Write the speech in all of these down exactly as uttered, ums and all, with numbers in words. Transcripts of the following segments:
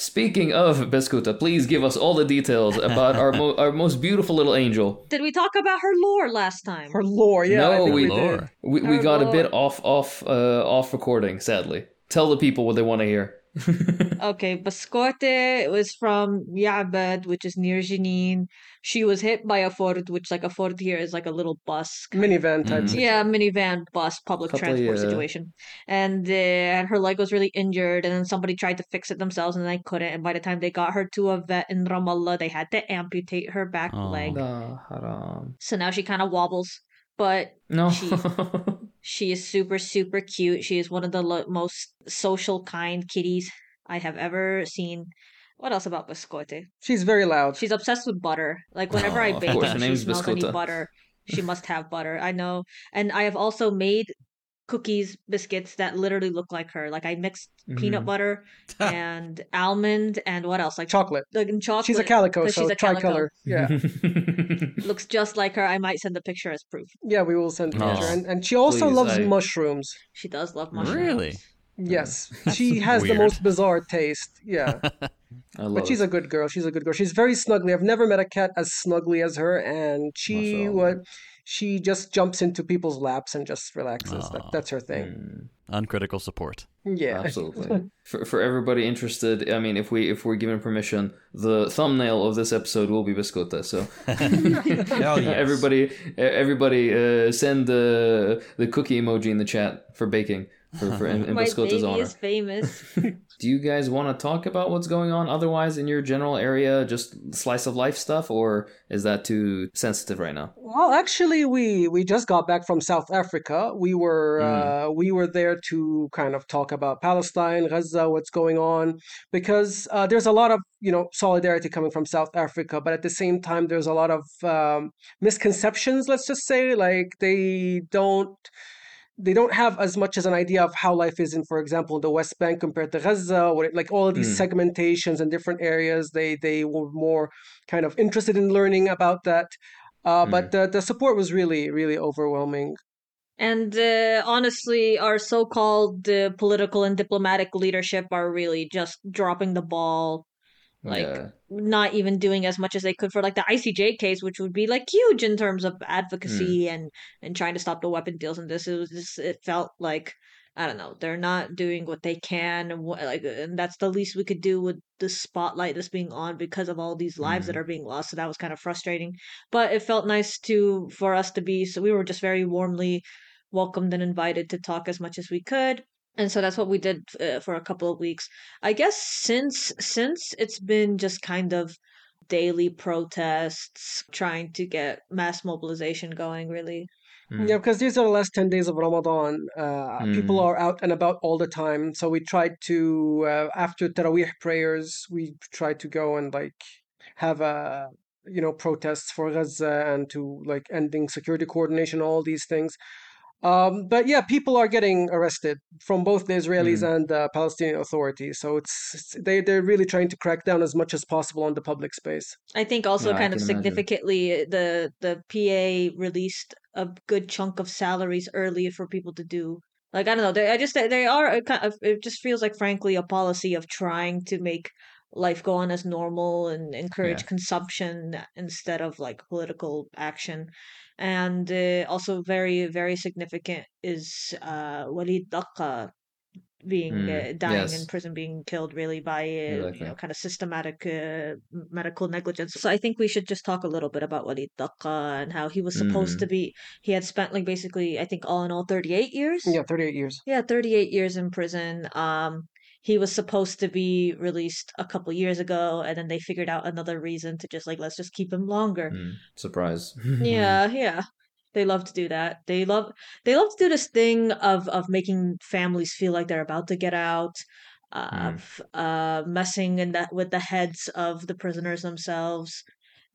Speaking of Beskuta, please give us all the details about our mo- our most beautiful little angel. Did we talk about her lore last time? Her lore, yeah. No, I think we- we, Lore. did. We we Her got a lore. bit off off uh, off recording, sadly. Tell the people what they want to hear. Okay, Bascote was from Ya'bad, which is near Jenin. She was hit by a Ford, which like a Ford here is like a little bus. kind of- Minivan type. Mm. situation. Yeah, minivan, bus, public Couple, transport yeah. situation. And uh, and her leg was really injured, and then somebody tried to fix it themselves, and they couldn't. And by the time they got her to a vet in Ramallah, they had to amputate her back Aw. leg. Nah, haram. So now she kind of wobbles, but No. She- she is super, super cute. She is one of the lo- most social, kind kitties I have ever seen. What else about Biscotte? She's very loud. She's obsessed with butter. Like whenever I Oh, of bake course, and her she name's smells any Biscotta. butter, she must have butter. I know. And I have also made cookies, biscuits that literally look like her. Like I mixed peanut Mhm. butter and almond and what else? Like Chocolate. like in chocolate. She's a calico, 'cause so she's a calico. tricolor. Yeah. Looks just like her. I might send a picture as proof. Yeah, we will send a Aw. picture. And, and she also Please, loves I- mushrooms. She does love mushrooms. Really? Yes. She has the weird. most bizarre taste. Yeah. I love But she's it. a good girl. She's a good girl. She's very snuggly. I've never met a cat as snuggly as her, and she Mashallah. what she just jumps into people's laps and just relaxes. That, Aw. that's her thing. Mm, Uncritical support. Yeah. absolutely. for for everybody interested, I mean, if we if we're given permission, the thumbnail of this episode will be Biscotta. So Hell yes. everybody everybody uh, send the the cookie emoji in the chat for baking for for in, in My Biscotta's baby honor. is famous. Do you guys want to talk about what's going on otherwise in your general area, just slice of life stuff, or is that too sensitive right now? Well, actually, we we just got back from South Africa. We were Mm. uh, we were there to kind of talk about Palestine, Gaza, what's going on, because uh, there's a lot of you know solidarity coming from South Africa, but at the same time, there's a lot of um, misconceptions. Let's just say, like they don't they don't have as much as an idea of how life is in, for example, the West Bank compared to Gaza, what it, like all of these Mm. segmentations and different areas. They they were more kind of interested in learning about that. Uh, Mm. But the, the support was really, really overwhelming. And uh, honestly, our so-called uh, political and diplomatic leadership are really just dropping the ball, like Yeah. not even doing as much as they could for like the I C J case, which would be like huge in terms of advocacy and and trying to stop the weapon deals. And this it was just, it felt like I don't know, they're not doing what they can, and what, like, and that's the least we could do with the spotlight that's being on because of all these lives that are being lost. So that was kind of frustrating, but it felt nice to for us to be. So we were just very warmly welcomed and invited to talk as much as we could. And so that's what we did uh, for a couple of weeks. I guess since since it's been just kind of daily protests, trying to get mass mobilization going, really. Mm. Yeah, because these are the last ten days of Ramadan. Uh, People Mm. are out and about all the time. So we tried to, uh, after Taraweeh prayers, we tried to go and like have a, you know, protests for Gaza and to like ending security coordination, all these things. Um, but yeah, people are getting arrested from both the Israelis and the Palestinian authorities. So it's, it's they they're really trying to crack down as much as possible on the public space. I think also Yeah, I kind of can imagine. significantly the the P A released a good chunk of salaries early for people to do. Like I don't know, they I just they are a kind of it just feels like frankly a policy of trying to make life go on as normal and encourage Yeah. consumption instead of like political action. And uh, also very very significant is uh Walid Daqqa being Mm, uh, dying in yes. prison, being killed really by uh, Exactly. you know kind of systematic uh, medical negligence. So I think we should just talk a little bit about Walid Daqqa and how he was supposed to Mm. be. He had spent like basically I think all in all thirty-eight years. Yeah, thirty-eight years. Yeah, thirty-eight years in prison. Um, he was supposed to be released a couple years ago, and then they figured out another reason to just like let's just keep him longer. Mm. Surprise. Yeah, yeah. They love to do that. They love they love to do this thing of of making families feel like they're about to get out, uh, Mm. of uh, messing in that with the heads of the prisoners themselves,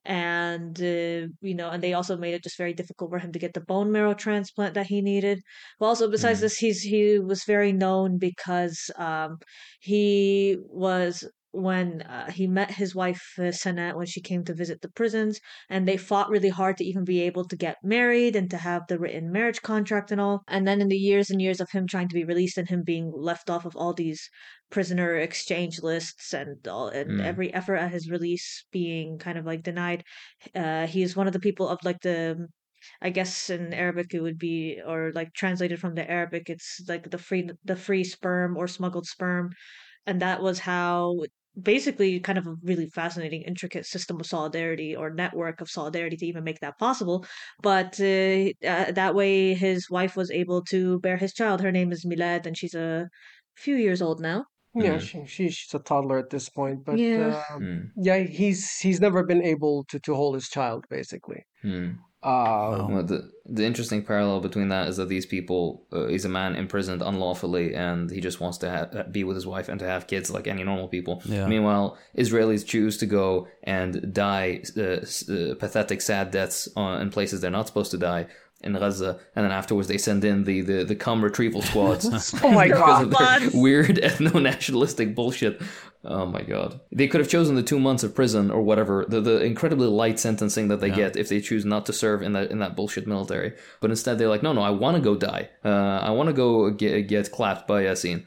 and uh, you know, and they also made it just very difficult for him to get the bone marrow transplant that he needed. Well, also besides Mm. this, he's he was very known because um, he was when uh, he met his wife uh, Sana when she came to visit the prisons, and they fought really hard to even be able to get married and to have the written marriage contract and all. And then in the years and years of him trying to be released and him being left off of all these prisoner exchange lists and all, and Mm. every effort at his release being kind of like denied, uh, he is one of the people of like the I guess in Arabic it would be, or like translated from the Arabic, it's like the free the free sperm or smuggled sperm, and that was how basically kind of a really fascinating, intricate system of solidarity or network of solidarity to even make that possible. But uh, uh, that way, his wife was able to bear his child. Her name is Milad, and she's a few years old now. Yeah, Mm. she, she she's a toddler at this point, but Yeah. uh, Mm. yeah, he's he's never been able to to hold his child, basically. Mm. Uh, Well, the the interesting parallel between that is that these people, uh, he's a man imprisoned unlawfully, and he just wants to ha- be with his wife and to have kids like any normal people. Yeah. Meanwhile, Israelis choose to go and die uh, s- uh, pathetic, sad deaths uh, in places they're not supposed to die in Gaza, and then afterwards they send in the the, the cum retrieval squads. oh my Because of God! their weird ethno-nationalistic bullshit. Oh my god. They could have chosen the two months of prison or whatever, the, the incredibly light sentencing that they Yeah. get if they choose not to serve in that in that bullshit military. But instead they're like, no, no, I want to go die. Uh, I want to go get, get clapped by Yassine.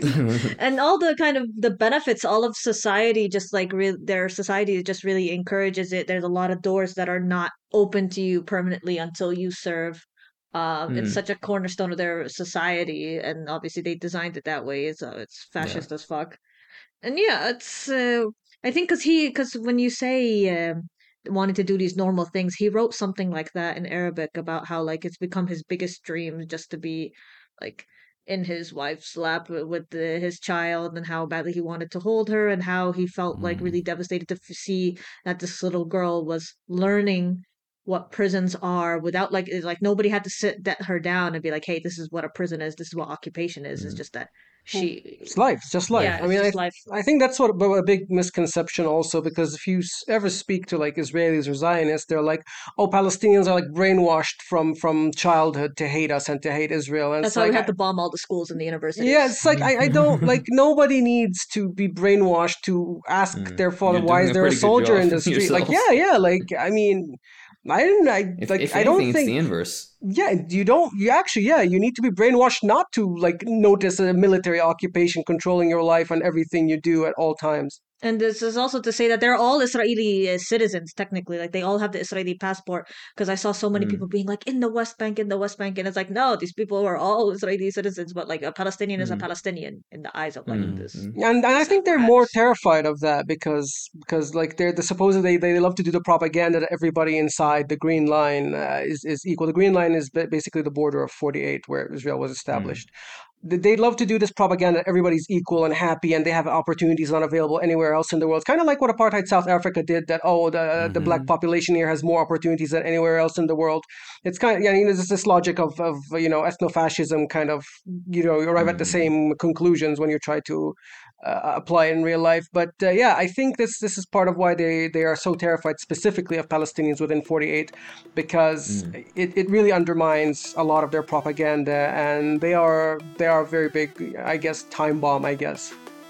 And all the kind of the benefits, all of society, just like re- their society just really encourages it. There's a lot of doors that are not open to you permanently until you serve. Um, it's Mm. such a cornerstone of their society, and obviously they designed it that way. So it's fascist as fuck. And yeah, it's uh, I think because he because when you say um wanting to do these normal things, he wrote something like that in Arabic about how like it's become his biggest dream just to be like in his wife's lap with, with the, his child, and how badly he wanted to hold her, and how he felt like Mm. really devastated to f- see that this little girl was learning what prisons are without like it's like nobody had to sit that her down and be like, hey, this is what a prison is, this is what occupation is. It's Mm. just that she It's life. It's just life. yeah, I it's mean, I just life. I think that's what a big misconception also, because if you s- ever speak to like Israelis or Zionists, they're like, "Oh, Palestinians are like brainwashed from from childhood to hate us and to hate Israel." And That's it's why we like, have I- to bomb all the schools and the universities. yeah, it's like I, I don't like nobody needs to be brainwashed to ask Mm. their father You're why doing is a there a pretty good soldier job in the street. Like, yourself. yeah, yeah, like I mean, I didn't. I If, like. if I anything, don't it's think. the inverse. Yeah, you don't. You actually, yeah, you need to be brainwashed not to like notice a military occupation controlling your life and everything you do at all times. And this is also to say that they're all Israeli uh, citizens, technically. Like, they all have the Israeli passport. Because I saw so many Mm. people being like, in the West Bank, in the West Bank. And it's like, no, these people are all Israeli citizens. But, like, a Palestinian is a Mm. Palestinian in the eyes of, like, Mm. this. Mm. And, and I this think they're more apparatus. terrified of that because because like they're the supposedly they, they love to do the propaganda that everybody inside the Green Line uh, is is equal. The Green Line is ba- basically the border of forty-eight where Israel was established. They they love to do this propaganda that everybody's equal and happy and they have opportunities not available anywhere else in the world. It's kind of like what apartheid South Africa did. That oh the the black Mhm. population here has more opportunities than anywhere else in the world. It's kind of yeah, you know, there's this logic of of you know ethnofascism kind of you know you arrive at the Mhm. same conclusions when you try to uh, apply in real life. But uh, yeah, I think this this is part of why they they are so terrified specifically of Palestinians within forty-eight, because Mm. it, it really undermines a lot of their propaganda, and they are they are a very big, I guess, time bomb, I guess.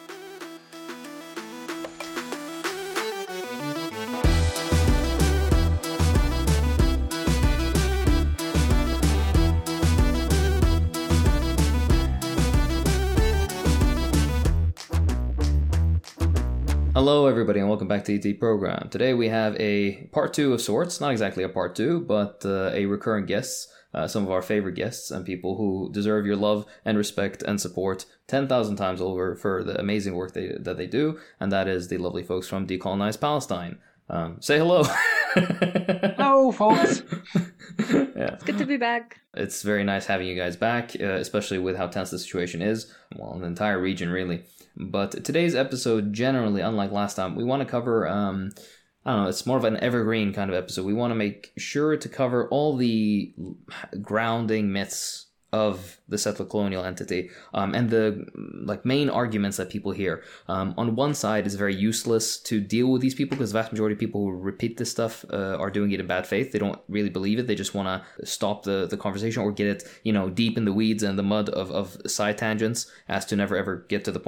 Hello, everybody, and welcome back to the program. Today we have a part two of sorts, not exactly a part two, but uh, a recurring guests, uh, some of our favorite guests and people who deserve your love and respect and support ten thousand times over for the amazing work they, that they do, and that is the lovely folks from Decolonize Palestine. Um, say hello. Hello, folks. Yeah. It's good to be back. It's very nice having you guys back, uh, especially with how tense the situation is. Well, in the entire region, really. But today's episode, generally, unlike last time, we want to cover, um, I don't know, it's more of an evergreen kind of episode. We want to make sure to cover all the grounding myths of the settler colonial entity, um, and the like main arguments that people hear. Um, on one side, it's very useless to deal with these people because the vast majority of people who repeat this stuff uh, are doing it in bad faith. They don't really believe it. They just want to stop the, the conversation or get it, you know, deep in the weeds and the mud of, of side tangents as to never ever get to the point.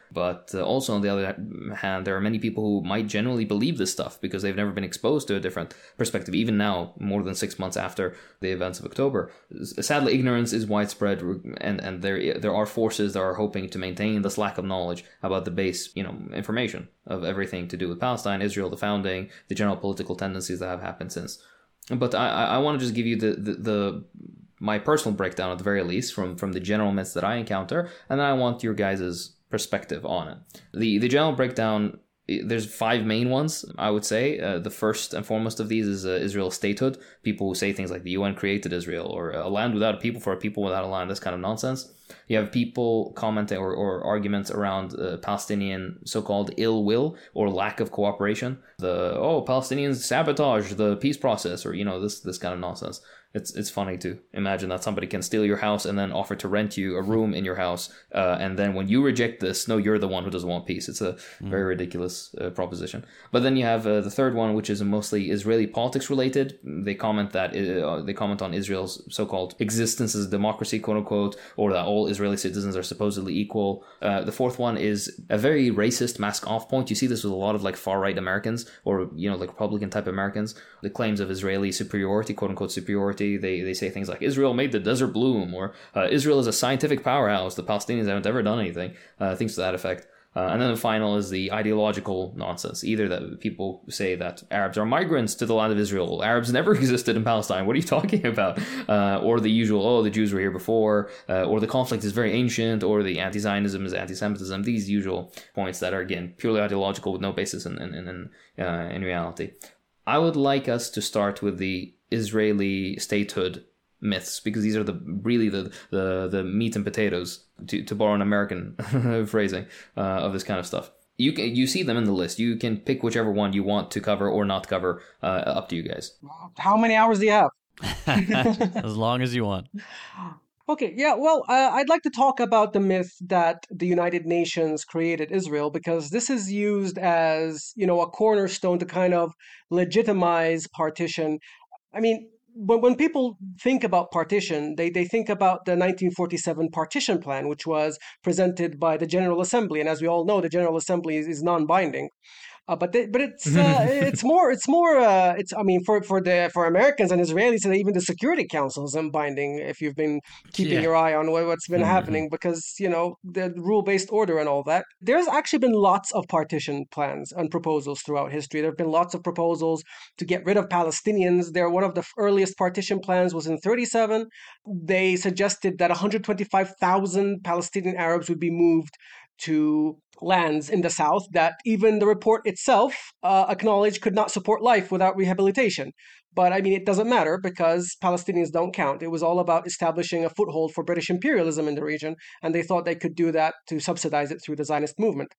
But uh, also, on the other hand, there are many people who might genuinely believe this stuff because they've never been exposed to a different perspective, even now, more than six months after the events of October. Sadly, ignorance is widespread, and, and there there are forces that are hoping to maintain this lack of knowledge about the base, you know, information of everything to do with Palestine, Israel, the founding, the general political tendencies that have happened since. But I, I want to just give you the, the, the my personal breakdown, at the very least, from, from the general myths that I encounter, and then I want your guys' perspective on it. The the general breakdown, there's five main ones, I would say. Uh, the first and foremost of these is uh, Israel's statehood. People who say things like the U N created Israel, or a land without a people for a people without a land, this kind of nonsense. You have people commenting or, or arguments around uh, Palestinian so-called ill will or lack of cooperation. The, oh, Palestinians sabotage the peace process, or, you know, this this kind of nonsense. It's it's funny to imagine that somebody can steal your house and then offer to rent you a room in your house. Uh, and then when you reject this, no, you're the one who doesn't want peace. It's a mm. very ridiculous uh, proposition. But then you have uh, the third one, which is mostly Israeli politics related. They comment that uh, they comment on Israel's so-called existence as a democracy, quote unquote, or that all Israeli citizens are supposedly equal. Uh, the fourth one is a very racist mask-off point. You see this with a lot of like far-right Americans, or, you know, like Republican type Americans. The claims of Israeli superiority, quote unquote superiority. They they say things like Israel made the desert bloom, or uh, Israel is a scientific powerhouse. The Palestinians haven't ever done anything. Uh, things to that effect. Uh, and then the final is the ideological nonsense. Either that people say that Arabs are migrants to the land of Israel. Arabs never existed in Palestine. What are you talking about? Uh, or the usual, oh, the Jews were here before, uh, or the conflict is very ancient, or the anti-Zionism is anti-Semitism. These usual points that are, again, purely ideological with no basis in in in, uh, in reality. I would like us to start with the Israeli statehood myths, because these are the really the the, the meat and potatoes, to, to borrow an American phrasing, uh, of this kind of stuff. You can you see them in the list. You can pick whichever one you want to cover or not cover. Uh, up to you guys. How many hours do you have? As long as you want. Okay, yeah, well, uh, I'd like to talk about the myth that the United Nations created Israel, because this is used as, you know, a cornerstone to kind of legitimize partition. I mean, when, when people think about partition, they, they think about the nineteen forty-seven partition plan, which was presented by the General Assembly. And as we all know, the General Assembly is, is non-binding. Uh, but they, but it's uh, it's more it's more uh, it's I mean for for the for Americans and Israelis, and even the Security Council isn't binding if you've been keeping yeah. your eye on what, what's been mm-hmm. happening, because, you know, the rule-based order and all that. There's actually been lots of partition plans and proposals throughout history. There have been lots of proposals to get rid of Palestinians. There, one of the earliest partition plans was in thirty-seven. They suggested that one hundred twenty-five thousand Palestinian Arabs would be moved to lands in the south that even the report itself uh, acknowledged could not support life without rehabilitation. But I mean, it doesn't matter because Palestinians don't count. It was all about establishing a foothold for British imperialism in the region, and they thought they could do that to subsidize it through the Zionist movement.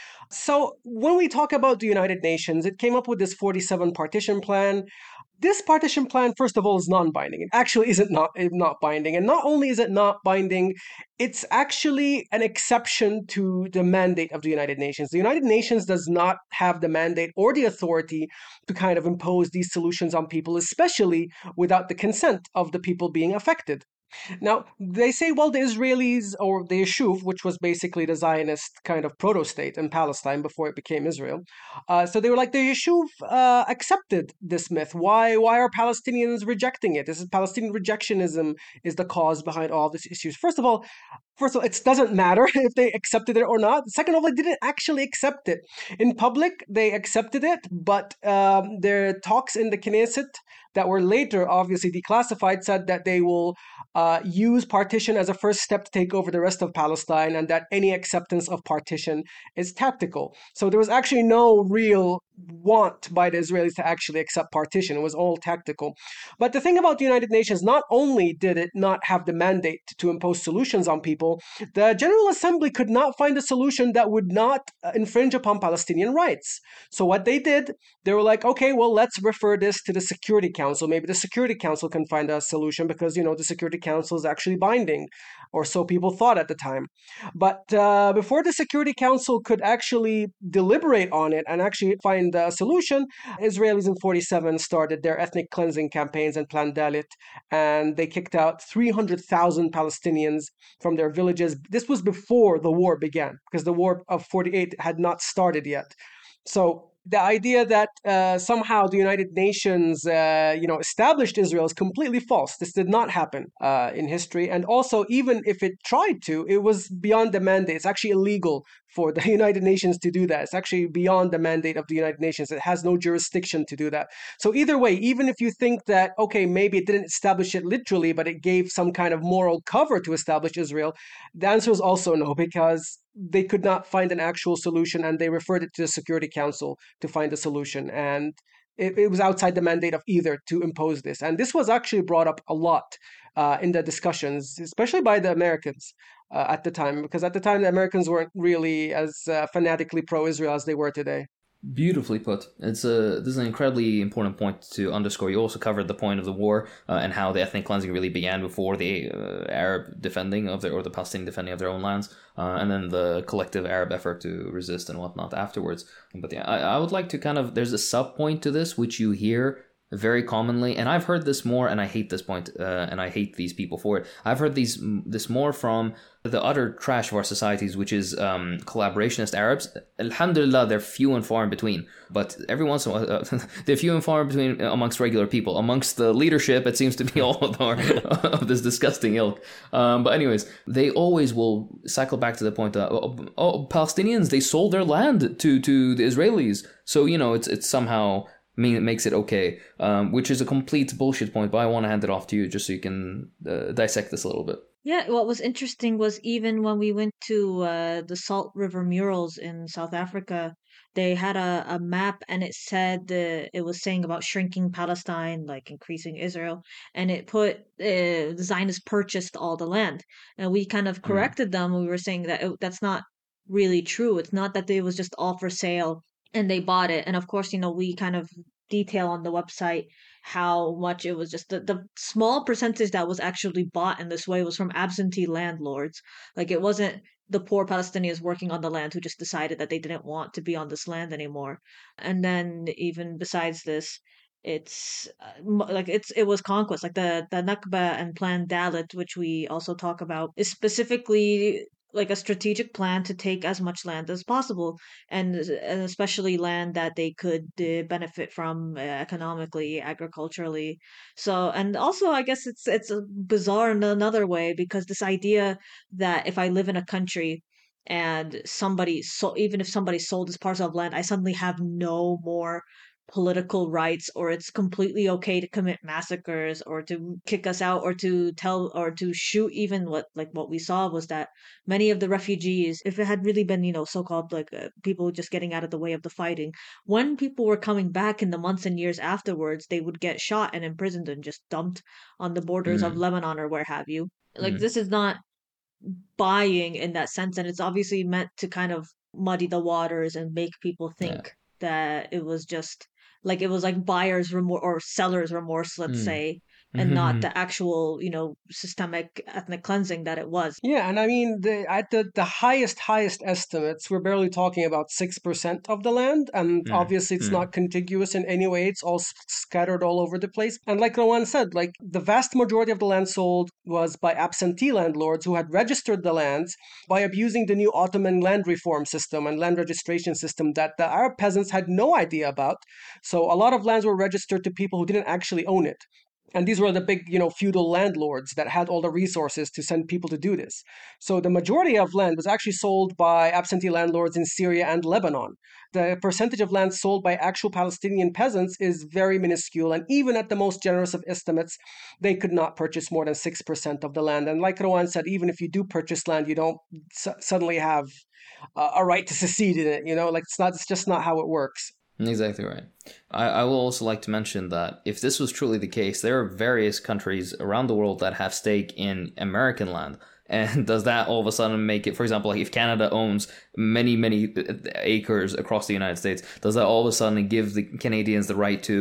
So when we talk about the United Nations, it came up with this forty-seven partition plan. This partition plan, first of all, is non-binding. It actually isn't not, not binding. And not only is it not binding, it's actually an exception to the mandate of the United Nations. The United Nations does not have the mandate or the authority to kind of impose these solutions on people, especially without the consent of the people being affected. Now, they say, well, the Israelis, or the Yishuv, which was basically the Zionist kind of proto-state in Palestine before it became Israel. Uh, so they were like, the Yishuv uh, accepted this myth. Why Why are Palestinians rejecting it? This is Palestinian rejectionism is the cause behind all these issues. First of all, First of all, it doesn't matter if they accepted it or not. Second of all, they didn't actually accept it. In public, they accepted it, but um, their talks in the Knesset that were later obviously declassified said that they will uh, use partition as a first step to take over the rest of Palestine, and that any acceptance of partition is tactical. So there was actually no real want by the Israelis to actually accept partition. It was all tactical. But the thing about the United Nations, not only did it not have the mandate to impose solutions on people, the General Assembly could not find a solution that would not infringe upon Palestinian rights. So what they did, they were like, okay, well, let's refer this to the Security Council. Maybe the Security Council can find a solution because, you know, the Security Council is actually binding, or so people thought at the time. But uh, before the Security Council could actually deliberate on it and actually find find a solution, Israelis in forty-seven started their ethnic cleansing campaigns and Plan Dalit, and they kicked out three hundred thousand Palestinians from their villages. This was before the war began, because the war of forty-eight had not started yet. So the idea that uh, somehow the United Nations, uh, you know, established Israel is completely false. This did not happen uh, in history. And also, even if it tried to, it was beyond the mandate. It's actually illegal for the United Nations to do that. It's actually beyond the mandate of the United Nations. It has no jurisdiction to do that. So either way, even if you think that, okay, maybe it didn't establish it literally, but it gave some kind of moral cover to establish Israel, the answer is also no, because they could not find an actual solution, and they referred it to the Security Council to find a solution. And it, it was outside the mandate of either to impose this. And this was actually brought up a lot uh, in the discussions, especially by the Americans uh, at the time, because at the time the Americans weren't really as uh, fanatically pro-Israel as they were today. Beautifully put. It's a this is an incredibly important point to underscore. You also covered the point of the war uh, and how the ethnic cleansing really began before the uh, Arab defending of their or the Palestinian defending of their own lands, uh, and then the collective Arab effort to resist and whatnot afterwards. But yeah, I, I would like to kind of there's a sub point to this which you hear very commonly, and I've heard this more, and I hate this point, uh, and I hate these people for it. I've heard these this more from the utter trash of our societies, which is um, collaborationist Arabs. Alhamdulillah, they're few and far in between, but every once in a while, uh, they're few and far in between amongst regular people. Amongst the leadership, it seems to be all of, our, of this disgusting ilk. Um, but anyways, they always will cycle back to the point that, oh, oh, Palestinians, they sold their land to, to the Israelis. So, you know, it's it's somehow... mean it makes it okay, um, which is a complete bullshit point, but I want to hand it off to you just so you can uh, dissect this a little bit. Yeah, what was interesting was even when we went to uh, the Salt River murals in South Africa, they had a, a map, and it said uh, it was saying about shrinking Palestine, like increasing Israel, and it put uh, the Zionists purchased all the land, and we kind of corrected mm. them. We were saying that it, that's not really true. It's not that it was just all for sale and they bought it. And of course, you know, we kind of detail on the website how much it was just the, the small percentage that was actually bought in this way was from absentee landlords. Like, it wasn't the poor Palestinians working on the land who just decided that they didn't want to be on this land anymore. And then even besides this, it's uh, like it's it was conquest. Like the the Nakba and Plan Dalit, which we also talk about, is specifically like a strategic plan to take as much land as possible, and, and especially land that they could uh, benefit from uh, economically, agriculturally. So, and also, I guess it's it's bizarre in another way, because this idea that if I live in a country and somebody so even if somebody sold this parcel of land, I suddenly have no more political rights, or it's completely okay to commit massacres or to kick us out or to tell or to shoot. Even what like what we saw was that many of the refugees, if it had really been, you know, so-called like uh, people just getting out of the way of the fighting, when people were coming back in the months and years afterwards, they would get shot and imprisoned and just dumped on the borders mm. of Lebanon or where have you. Like mm. this is not buying in that sense, and it's obviously meant to kind of muddy the waters and make people think yeah. that it was just like it was like buyer's remorse or seller's remorse, let's mm. say, and mm-hmm. not the actual, you know, systemic ethnic cleansing that it was. Yeah, and I mean, the, at the, the highest, highest estimates, we're barely talking about six percent of the land, and mm. obviously it's mm. not contiguous in any way. It's all scattered all over the place. And like Rawan said, like the vast majority of the land sold was by absentee landlords who had registered the lands by abusing the new Ottoman land reform system and land registration system that the Arab peasants had no idea about. So a lot of lands were registered to people who didn't actually own it. And these were the big, you know, feudal landlords that had all the resources to send people to do this. So the majority of land was actually sold by absentee landlords in Syria and Lebanon. The percentage of land sold by actual Palestinian peasants is very minuscule. And even at the most generous of estimates, they could not purchase more than six percent of the land. And like Rawan said, even if you do purchase land, you don't s- suddenly have uh, a right to secede in it. You know, like it's not, it's just not how it works. Exactly right. I, I will also like to mention that if this was truly the case, there are various countries around the world that have stake in American land. And does that all of a sudden make it, for example, like if Canada owns many, many acres across the United States, does that all of a sudden give the Canadians the right to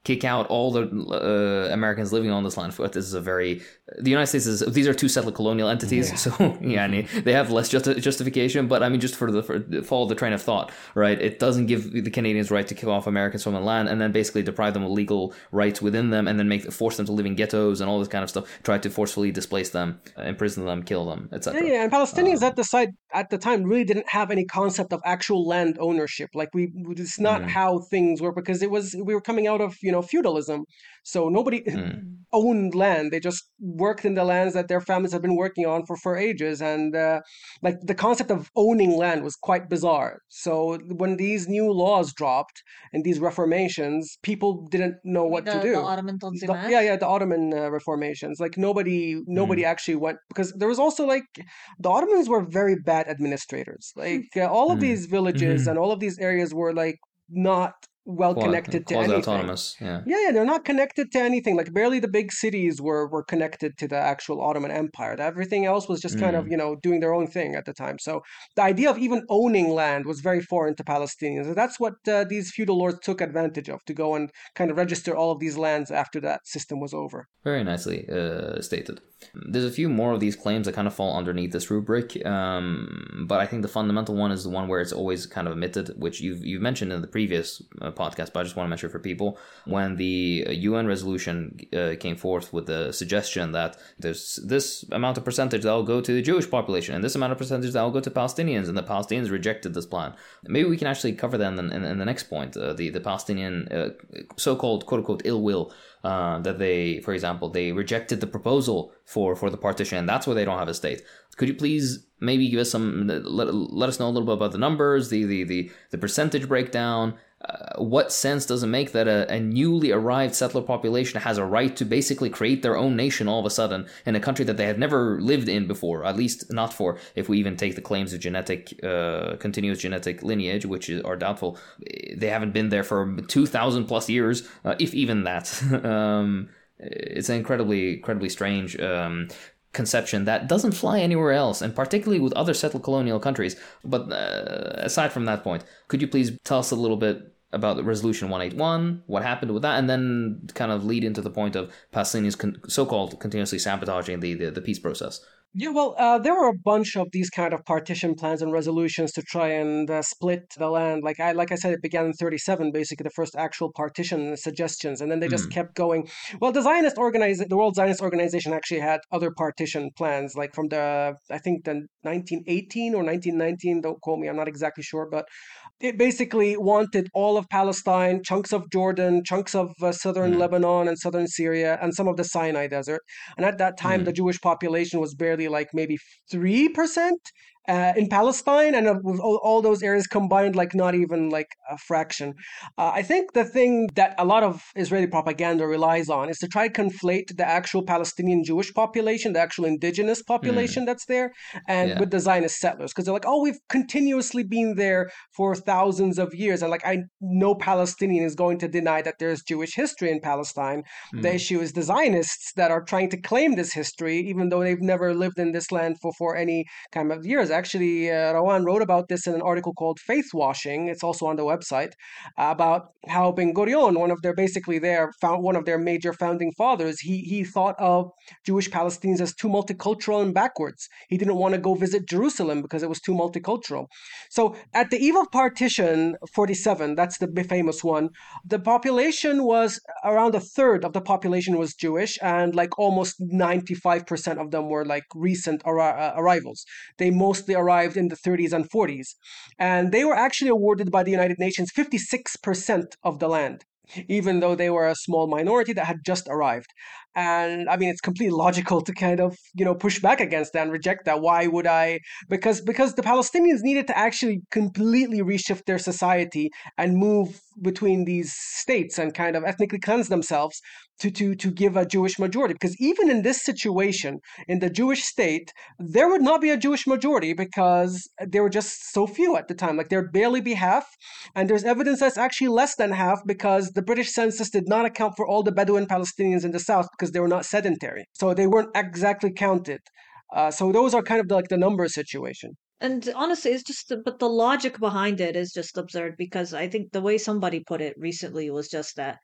kick out all the uh, Americans living on this land. This is a very the United States is these are two settler colonial entities, yeah. so yeah, I mean, they have less justi- justification. But I mean, just for the for, follow the train of thought, right? It doesn't give the Canadians right to kick off Americans from the land and then basically deprive them of legal rights within them, and then make force them to live in ghettos and all this kind of stuff. Try to forcefully displace them, imprison them, kill them, et cetera. Yeah, yeah, and Palestinians um, at the side at the time really didn't have any concept of actual land ownership. Like we, it's not mm. how things were, because it was we were coming out of you know feudalism, so nobody mm. owned land. They just worked in the lands that their families have been working on for for ages, and uh, like the concept of owning land was quite bizarre. So when these new laws dropped and these reformations, people didn't know what the, to do. The Ottoman the, yeah, yeah, the Ottoman uh, reformations. Like nobody, nobody mm. actually went, because there was also like the Ottomans were very bad administrators. Like uh, all of mm. these villages mm-hmm. and all of these areas were like not well Quasi, connected to anything. Autonomous, yeah. yeah, yeah, they're not connected to anything. Like barely the big cities were were connected to the actual Ottoman Empire. Everything else was just mm. kind of you know doing their own thing at the time. So the idea of even owning land was very foreign to Palestinians. And that's what uh, these feudal lords took advantage of, to go and kind of register all of these lands after that system was over. Very nicely uh, stated. There's a few more of these claims that kind of fall underneath this rubric, um, but I think the fundamental one is the one where it's always kind of omitted, which you've you've mentioned in the previous uh, podcast, but I just want to mention for people. When the U N resolution uh, came forth with the suggestion that there's this amount of percentage that will go to the Jewish population and this amount of percentage that will go to Palestinians, and the Palestinians rejected this plan. Maybe we can actually cover that in, in, in the next point, uh, the, the Palestinian uh, so-called quote-unquote ill will. Uh, that they, for example, they rejected the proposal for, for the partition, and that's why they don't have a state. Could you please maybe give us some, let, let us know a little bit about the numbers, the the the, the percentage breakdown? Uh, what sense does it make that a, a newly arrived settler population has a right to basically create their own nation all of a sudden in a country that they have never lived in before, at least not for, if we even take the claims of genetic, uh, continuous genetic lineage, which is, are doubtful. They haven't been there for two thousand plus years, uh, if even that. um, it's an incredibly, incredibly strange um, conception that doesn't fly anywhere else, and particularly with other settled colonial countries. But uh, aside from that point, could you please tell us a little bit about the Resolution one eighty-one, what happened with that, and then kind of lead into the point of Palestinians con- so-called continuously sabotaging the, the, the peace process? Yeah, well, uh, there were a bunch of these kind of partition plans and resolutions to try and uh, split the land. Like I, like I said, it began in thirty-seven, basically the first actual partition suggestions, and then they just mm. kept going. Well, the Zionist organization, the World Zionist Organization, actually had other partition plans, like from the, I think the nineteen eighteen or nineteen nineteen. Don't quote me, I'm not exactly sure, but it basically wanted all of Palestine, chunks of Jordan, chunks of uh, southern mm. Lebanon and southern Syria, and some of the Sinai Desert. And at that time, mm. the Jewish population was barely like maybe three percent uh, in Palestine, and uh, with all, all those areas combined, like not even like a fraction. Uh, I think the thing that a lot of Israeli propaganda relies on is to try to conflate the actual Palestinian Jewish population, the actual indigenous population mm. that's there, and yeah. with the Zionist settlers, because they're like, oh, we've continuously been there for thousands of years, and like I no Palestinian is going to deny that there's Jewish history in Palestine. Mm. The issue is the Zionists that are trying to claim this history, even though they've never lived in this land for for any kind of years. Actually, uh, Rawan wrote about this in an article called Faith Washing. It's also on the website, uh, about how Ben Gurion, one of their basically their found one of their major founding fathers, he he thought of Jewish Palestinians as too multicultural and backwards. He didn't want to go visit Jerusalem because it was too multicultural. So at the eve of partition forty-seven, that's the famous one, the population was around a third of the population was Jewish, and like almost ninety-five percent of them were like recent arri- uh, arrivals. They mostly arrived in the thirties and forties. And they were actually awarded by the United Nations fifty-six percent of the land, even though they were a small minority that had just arrived. And I mean, it's completely logical to kind of, you know, push back against that and reject that. Why would I? Because because the Palestinians needed to actually completely reshift their society and move between these states and kind of ethnically cleanse themselves to, to, to give a Jewish majority. Because even in this situation, in the Jewish state, there would not be a Jewish majority because there were just so few at the time. Like there'd barely be half. And there's evidence that's actually less than half because the British census did not account for all the Bedouin Palestinians in the south because they were not sedentary. So they weren't exactly counted. Uh, so those are kind of the, like the number situation. And honestly, it's just, but the logic behind it is just absurd, because I think the way somebody put it recently was just that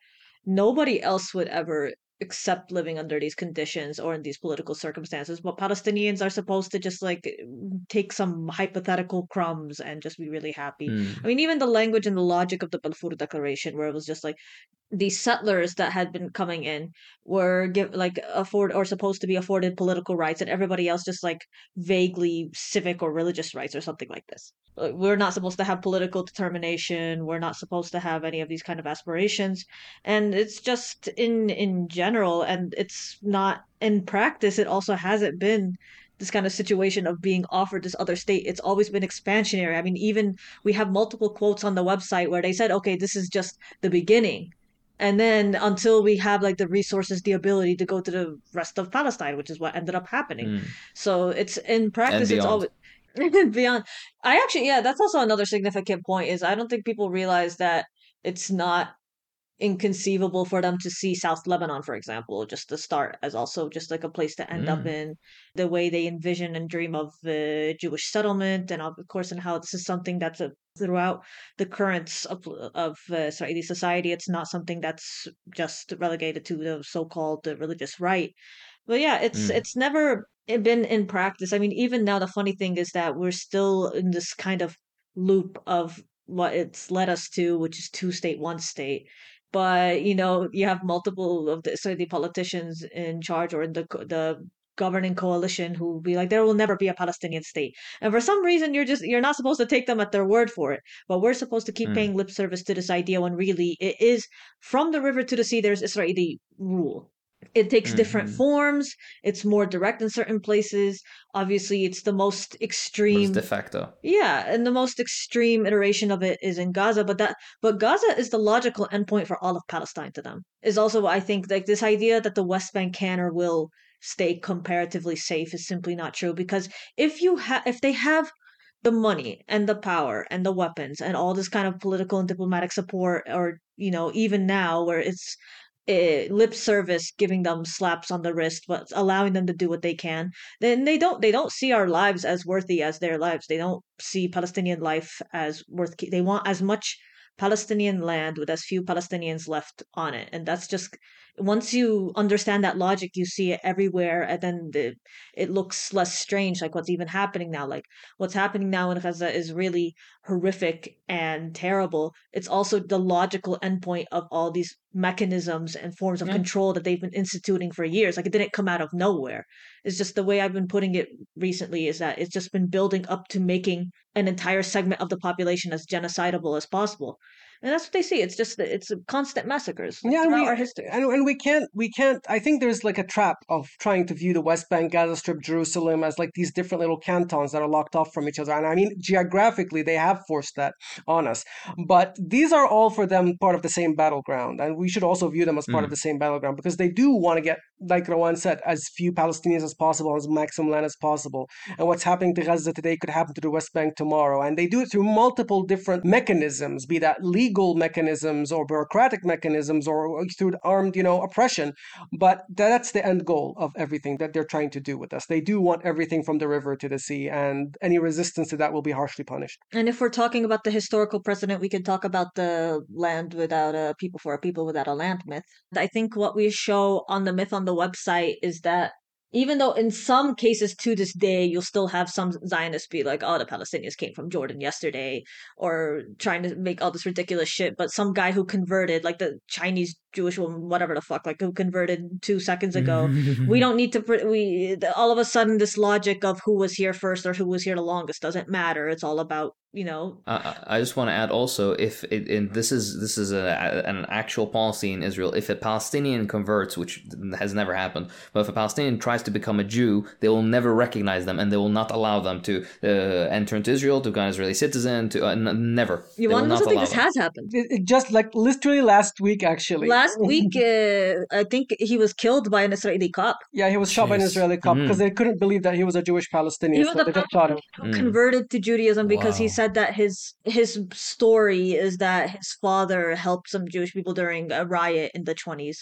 nobody else would ever accept living under these conditions or in these political circumstances, but Palestinians are supposed to just like take some hypothetical crumbs and just be really happy. Hmm. I mean, even the language and the logic of the Balfour Declaration, where it was just like these settlers that had been coming in were give like afford or supposed to be afforded political rights, and everybody else just like vaguely civic or religious rights or something like this. Like, we're not supposed to have political determination. We're not supposed to have any of these kind of aspirations, and it's just in in general, and it's not in practice. It also hasn't been this kind of situation of being offered this other state. It's always been expansionary. I mean, even we have multiple quotes on the website where they said, okay, this is just the beginning. And then until we have like the resources, the ability to go to the rest of Palestine, which is what ended up happening. Mm. So it's in practice, And it's always beyond. I actually, yeah, that's also another significant point is I don't think people realize that it's not inconceivable for them to see South Lebanon, for example, just to start as also just like a place to end up Mm. in, the way they envision and dream of the Jewish settlement, and of course, and how this is something that's a, throughout the currents of of uh, Israeli society. It's not something that's just relegated to the so-called uh, religious right. But yeah, it's Mm. it's never been in practice. I mean, even now, the funny thing is that we're still in this kind of loop of what it's led us to, which is two state, one state. But you know, you have multiple of the Israeli politicians in charge or in the co- the governing coalition who will be like, there will never be a Palestinian state. And for some reason, you're just you're not supposed to take them at their word for it. But we're supposed to keep Mm. paying lip service to this idea when really it is from the river to the sea. There's Israeli rule. It takes different Mhm. forms. It's more direct in certain places. Obviously, it's the most But it's extreme. de facto. Yeah, and the most extreme iteration of it is in Gaza, but that but Gaza is the logical endpoint for all of Palestine to them. Is also I think like this idea that the West Bank can or will stay comparatively safe is simply not true, because if you have if they have the money and the power and the weapons and all this kind of political and diplomatic support, or you know, even now where it's uh, lip service giving them slaps on the wrist but allowing them to do what they can, then they don't they don't see our lives as worthy as their lives. They don't see Palestinian life as worth ke- they want as much Palestinian land with as few Palestinians left on it. And that's just, once you understand that logic, you see it everywhere, and then the, it looks less strange, like what's even happening now. Like what's happening now in Gaza is really horrific and terrible. It's also the logical endpoint of all these mechanisms and forms of Yeah. control that they've been instituting for years. Like it didn't come out of nowhere. It's just the way I've been putting it recently is that it's just been building up to making an entire segment of the population as genocidable as possible. And that's what they see. It's just it's constant massacres Yeah, and throughout we our history. and, and we can't we can't. I think there's like a trap of trying to view the West Bank, Gaza Strip, Jerusalem as like these different little cantons that are locked off from each other. And I mean, geographically, they have forced that on us. But these are all for them part of the same battleground, and we should also view them as part of Mm. the same battleground, because they do want to get, like Rawan said, as few Palestinians as possible, as maximum land as possible. And what's happening to Gaza today could happen to the West Bank tomorrow. And they do it through multiple different mechanisms, be that legal mechanisms or bureaucratic mechanisms or through armed, you know, oppression. But that's the end goal of everything that they're trying to do with us. They do want everything from the river to the sea, and any resistance to that will be harshly punished. And if we're talking about the historical precedent, we can talk about the land without a people for a people without a land myth. I think what we show on the myth on the website is that even though in some cases to this day, you'll still have some Zionists be like, oh, the Palestinians came from Jordan yesterday, or trying to make all this ridiculous shit. But some guy who converted, like the Chinese Jewish woman, whatever the fuck, like who converted two seconds ago, we don't need to, pr- we, all of a sudden, this logic of who was here first or who was here the longest doesn't matter. It's all about, you know, I, I I just want to add also, if it, and this is this is a, an actual policy in Israel, if a Palestinian converts, which has never happened, but if a Palestinian tries to become a Jew, they will never recognize them, and they will not allow them to uh, enter into Israel, to become an Israeli citizen, to uh, n- never. you They want will to know not something? allow This them. has happened. It, it just like literally last week, actually. Last week, uh, I think he was killed by an Israeli cop. Yeah, he was shot by an Jeez. Israeli cop because Mhm. they couldn't believe that he was a Jewish Palestinian, He was so a they just shot him. who Mm. converted to Judaism because he Wow. said that his his story is that his father helped some Jewish people during a riot in the twenties,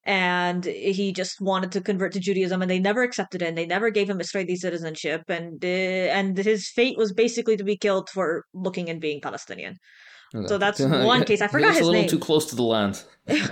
and he just wanted to convert to Judaism, and they never accepted it, and they never gave him Israeli citizenship, and uh, and his fate was basically to be killed for looking and being Palestinian. Okay. So that's one case. I He forgot lives his a little name. too close to the land.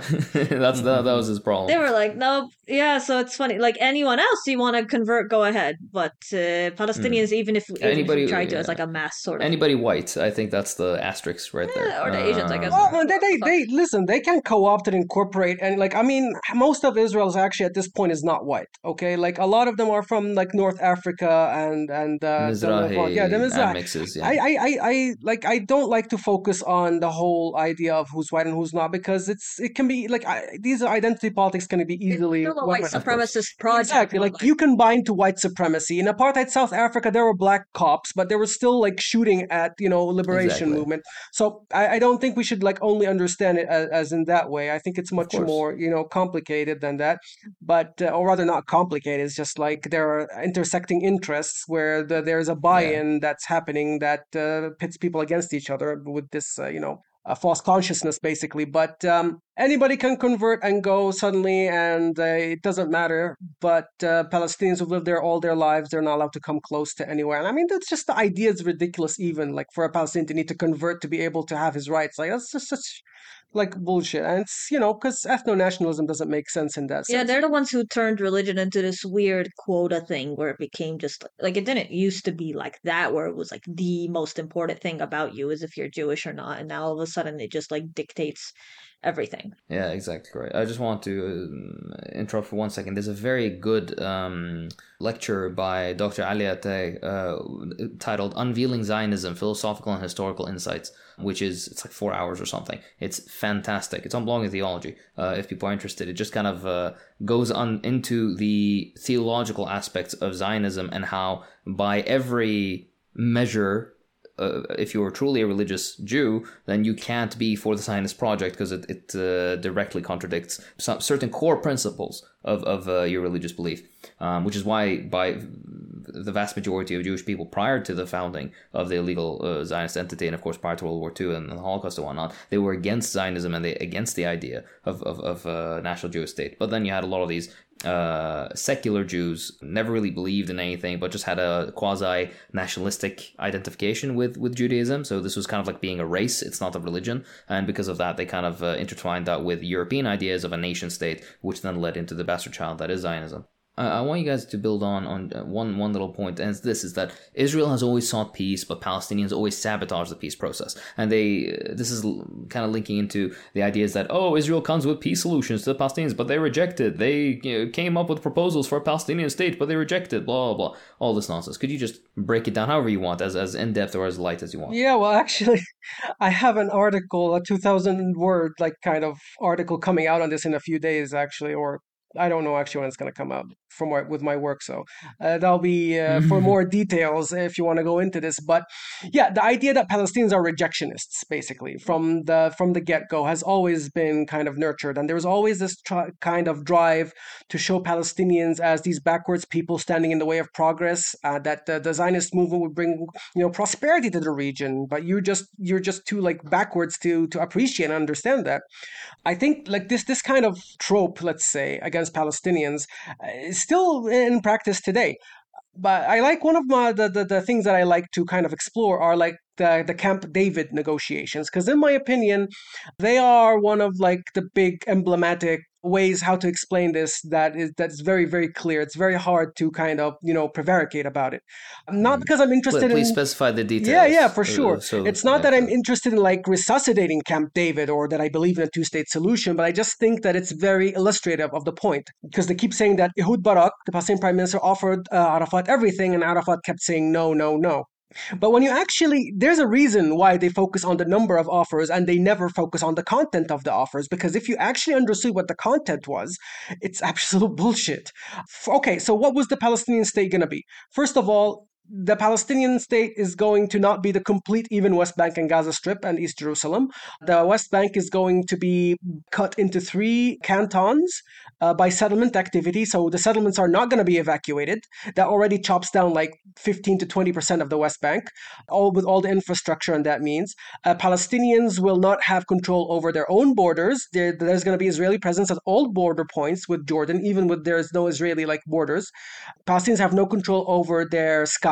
That's that, that was his problem. They were like, nope. Yeah, so it's funny. Like anyone else, you want to convert, go ahead. But uh, Palestinians, even if even Anybody- if you try to, yeah. it's like a mass sort of. Anybody white, I think that's the asterisk right there. Eh, or the Asians, I guess. Um, Well, they, they, they listen. They can co-opt and incorporate, and like I mean, most of Israel is actually at this point is not white. Okay, like a lot of them are from like North Africa and and uh, the Mizrahi Levant. Yeah, the Mizrahi. mixes. Yeah. I, I, I, I like. I don't like to focus on the whole idea of who's white and who's not because it's it can be like I, these identity politics can be It's easily still a white weaponized. supremacist project. Exactly. but, Like you can bind to white supremacy. In apartheid South Africa, there were black cops, but they were still like shooting at, you know, liberation Exactly. movement. So I, I don't think we should like only understand it as, as in that way. I think it's much course. more, you know, complicated than that. But, uh, or rather not complicated. It's just like there are intersecting interests where the, there's a buy-in that's happening that uh, pits people against each other with this, uh, you know, a false consciousness basically. But um, anybody can convert and go suddenly, and uh, it doesn't matter. But uh, Palestinians who've lived there all their lives, they're not allowed to come close to anywhere. And I mean, that's just the idea is ridiculous. Even like for a Palestinian to need to convert to be able to have his rights, like that's just such like bullshit. And it's, you know, because ethno-nationalism doesn't make sense in that sense. Yeah, they're the ones who turned religion into this weird quota thing where it became just like it didn't used to be like that, where it was like the most important thing about you is if you're Jewish or not, and now all of a sudden it just like dictates everything. Yeah, exactly right. I just want to um, interrupt for one second. There's a very good um, lecture by Doctor Ali Atay uh, titled "Unveiling Zionism: Philosophical and Historical Insights," which is it's like four hours or something. It's fantastic. It's on Blogging Theology. Uh, if people are interested, it just kind of uh, goes on into the theological aspects of Zionism and how, by every measure, Uh, if you're truly a religious Jew, then you can't be for the Zionist project because it, it uh, directly contradicts some certain core principles of, of uh, your religious belief, um, which is why by the vast majority of Jewish people prior to the founding of the illegal uh, Zionist entity, and of course prior to World War Two and the Holocaust and whatnot, they were against Zionism and they against the idea of, of, of a national Jewish state. But then you had a lot of these uh, secular Jews, never really believed in anything, but just had a quasi-nationalistic identification with, with Judaism. So this was kind of like being a race, it's not a religion. And because of that, they kind of uh, intertwined that with European ideas of a nation state, which then led into the bastard child that is Zionism. I want you guys to build on on one one little point, and this is that Israel has always sought peace, but Palestinians always sabotage the peace process. And they this is kind of linking into the ideas that, oh, Israel comes with peace solutions to the Palestinians, but they rejected. They you know, came up with proposals for a Palestinian state, but they rejected. Blah blah blah. All this nonsense. Could you just break it down however you want, as as in depth or as light as you want? Yeah, well, actually, I have an article, a two thousand word like kind of article coming out on this in a few days, actually, or I don't know actually when it's going to come out from my, with my work. So uh, that'll be uh, for more details if you want to go into this. But yeah, the idea that Palestinians are rejectionists, basically, from the from the get-go has always been kind of nurtured. And there's always this tr- kind of drive to show Palestinians as these backwards people standing in the way of progress, uh, that the, the Zionist movement would bring, you know, prosperity to the region. But you just, you're just too like backwards to, to appreciate and understand that. I think like this, this kind of trope, let's say, against Palestinians uh, is still in practice today. But I like one of my the, the, the things that I like to kind of explore are like the, the Camp David negotiations, because in my opinion, they are one of like the big emblematic ways how to explain this that is that's very, very clear. It's very hard to kind of, you know, prevaricate about it. Not because I'm interested Please in specify the details. Yeah, yeah, for uh, sure. so, it's not yeah, that I'm so- interested in like resuscitating Camp David or that I believe in a two-state solution, but I just think that it's very illustrative of the point, because they keep saying that Ehud Barak, the Palestinian prime minister, offered uh, Arafat everything, and Arafat kept saying no, no, no. But when you actually, there's a reason why they focus on the number of offers and they never focus on the content of the offers, because if you actually understood what the content was, it's absolute bullshit. Okay, so what was the Palestinian state going to be? First of all, the Palestinian state is going to not be the complete even West Bank and Gaza Strip and East Jerusalem. The West Bank is going to be cut into three cantons uh, by settlement activity. So the settlements are not going to be evacuated. That already chops down like fifteen to twenty percent of the West Bank, all with all the infrastructure, and that means uh, Palestinians will not have control over their own borders. There, there's going to be Israeli presence at all border points with Jordan, even with there's no Israeli like borders. Palestinians have no control over their sky.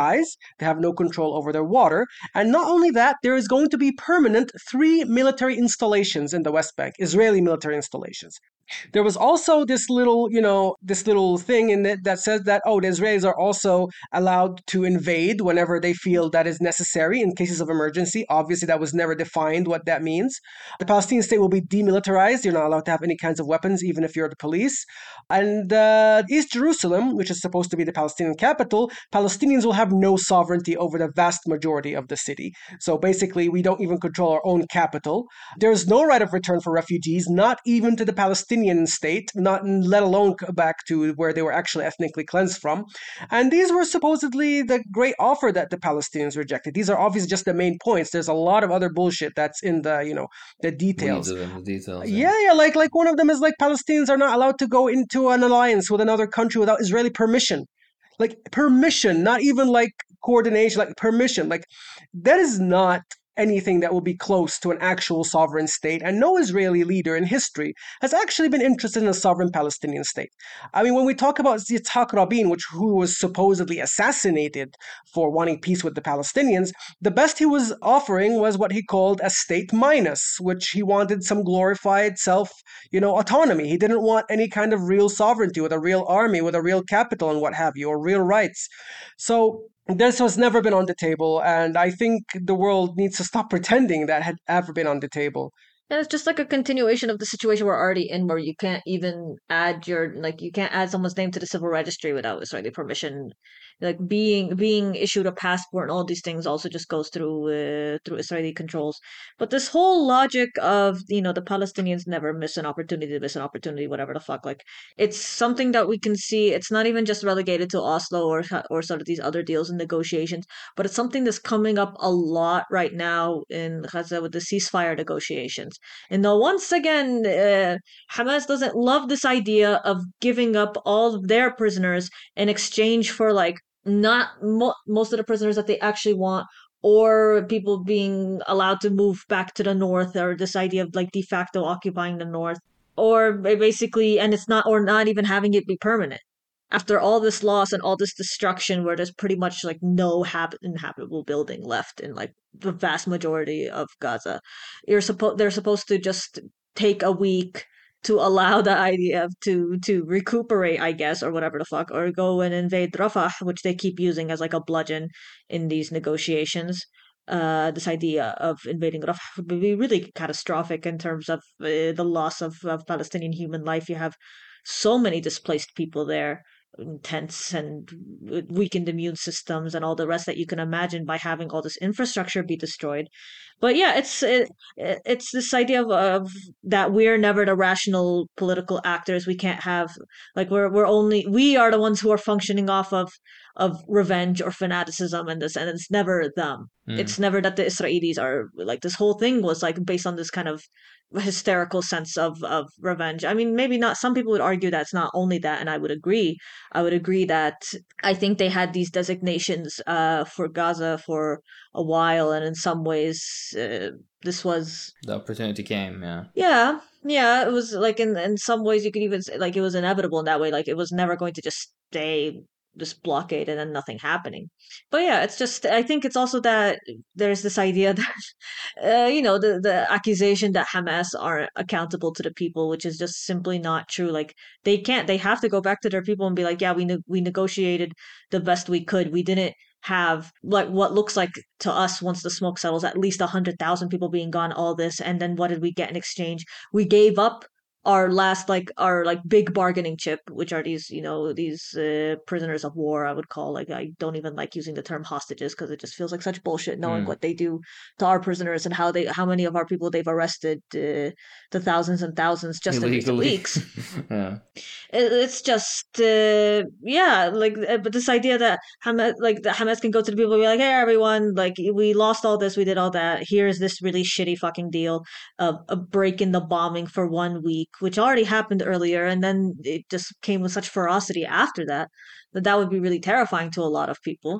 skies. They have no control over their water. And not only that, there is going to be permanent three military installations in the West Bank, Israeli military installations. There was also this little, you know, this little thing in it that says that, oh, the Israelis are also allowed to invade whenever they feel that is necessary in cases of emergency. Obviously, that was never defined what that means. The Palestinian state will be demilitarized. You're not allowed to have any kinds of weapons, even if you're the police. And uh, East Jerusalem, which is supposed to be the Palestinian capital, Palestinians will have no sovereignty over the vast majority of the city. So basically, we don't even control our own capital. There's no right of return for refugees, not even to the Palestinian state, not let alone back to where they were actually ethnically cleansed from. And these were supposedly the great offer that the Palestinians rejected. These are obviously just the main points. There's a lot of other bullshit that's in the, you know, the details. Weeds of them, the details. Yeah, yeah, like like one of them is like Palestinians are not allowed to go into an alliance with another country without Israeli permission. Like permission, not even like coordination, like permission. Like that is not anything that will be close to an actual sovereign state, and no Israeli leader in history has actually been interested in a sovereign Palestinian state. I mean, when we talk about Yitzhak Rabin, which who was supposedly assassinated for wanting peace with the Palestinians, the best he was offering was what he called a state minus, which he wanted some glorified self, you know, autonomy. He didn't want any kind of real sovereignty with a real army, with a real capital and what have you, or real rights. So this has never been on the table, and I think the world needs to stop pretending that had ever been on the table. And it's just like a continuation of the situation we're already in, where you can't even add your like you can't add someone's name to the civil registry without Israeli permission. Like being being issued a passport and all these things also just goes through uh, through Israeli controls. But this whole logic of you know the Palestinians never miss an opportunity to miss an opportunity, whatever the fuck, like it's something that we can see. It's not even just relegated to Oslo or or sort of these other deals and negotiations, but it's something that's coming up a lot right now in Gaza with the ceasefire negotiations. And now, once again, uh, Hamas doesn't love this idea of giving up all of their prisoners in exchange for, like, not mo- most of the prisoners that they actually want, or people being allowed to move back to the north, or this idea of, like, de facto occupying the north, or basically, and it's not, or not even having it be permanent. After all this loss and all this destruction, where there's pretty much like no hab- inhabitable building left in like the vast majority of Gaza, you're supposed they're supposed to just take a week to allow the idea of to to recuperate, I guess, or whatever the fuck, or go and invade Rafah, which they keep using as like a bludgeon in these negotiations. Uh, this idea of invading Rafah would be really catastrophic in terms of uh, the loss of, of Palestinian human life. You have so many displaced people there, tents and weakened immune systems and all the rest that you can imagine by having all this infrastructure be destroyed. But yeah, it's it, it's this idea of, of that we're never the rational political actors. We can't have like we're we're only we are the ones who are functioning off of of revenge or fanaticism and this, and it's never them. Mm. It's never that the Israelis are like this whole thing was like based on this kind of hysterical sense of of revenge. I mean, maybe not. Some people would argue that it's not only that, and I would agree. I would agree that I think they had these designations uh, for Gaza for a while, and in some ways, uh, this was the opportunity came. Yeah, yeah, yeah. It was like in in some ways you could even say like it was inevitable in that way. Like it was never going to just stay this blockade and then nothing happening. But yeah, it's just I think it's also that there's this idea that uh, you know the the accusation that Hamas aren't accountable to the people, which is just simply not true. Like they can't, they have to go back to their people and be like, yeah, we ne- we negotiated the best we could. We didn't have like what looks like to us once the smoke settles at least a hundred thousand people being gone, all this, and then what did we get in exchange? We gave up our last like our like big bargaining chip, which are these you know these uh, prisoners of war. I would call, like, I don't even like using the term hostages because it just feels like such bullshit knowing mm. what they do to our prisoners and how they how many of our people they've arrested, uh, the thousands and thousands just in recent weeks. Yeah, it, it's just uh, yeah like uh, but this idea that Hamas like that Hamas can go to the people and be like, hey everyone, like we lost all this, we did all that, here's this really shitty fucking deal of a break in the bombing for one week, which already happened earlier, and then it just came with such ferocity after that, that that would be really terrifying to a lot of people.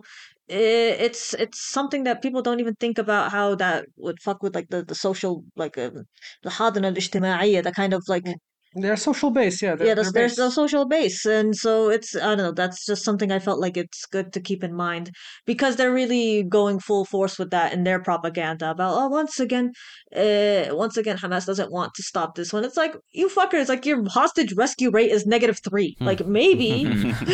It's it's something that people don't even think about, how that would fuck with like the, the social, like um, the hadana al-ijtima'iyya, the kind of like Their social base, yeah, their, Yeah, their there's there's a base. social base, and so it's I don't know. That's just something I felt like it's good to keep in mind because they're really going full force with that in their propaganda about oh once again, uh, once again Hamas doesn't want to stop this one. It's like you fuckers, like your hostage rescue rate is negative three. Like maybe,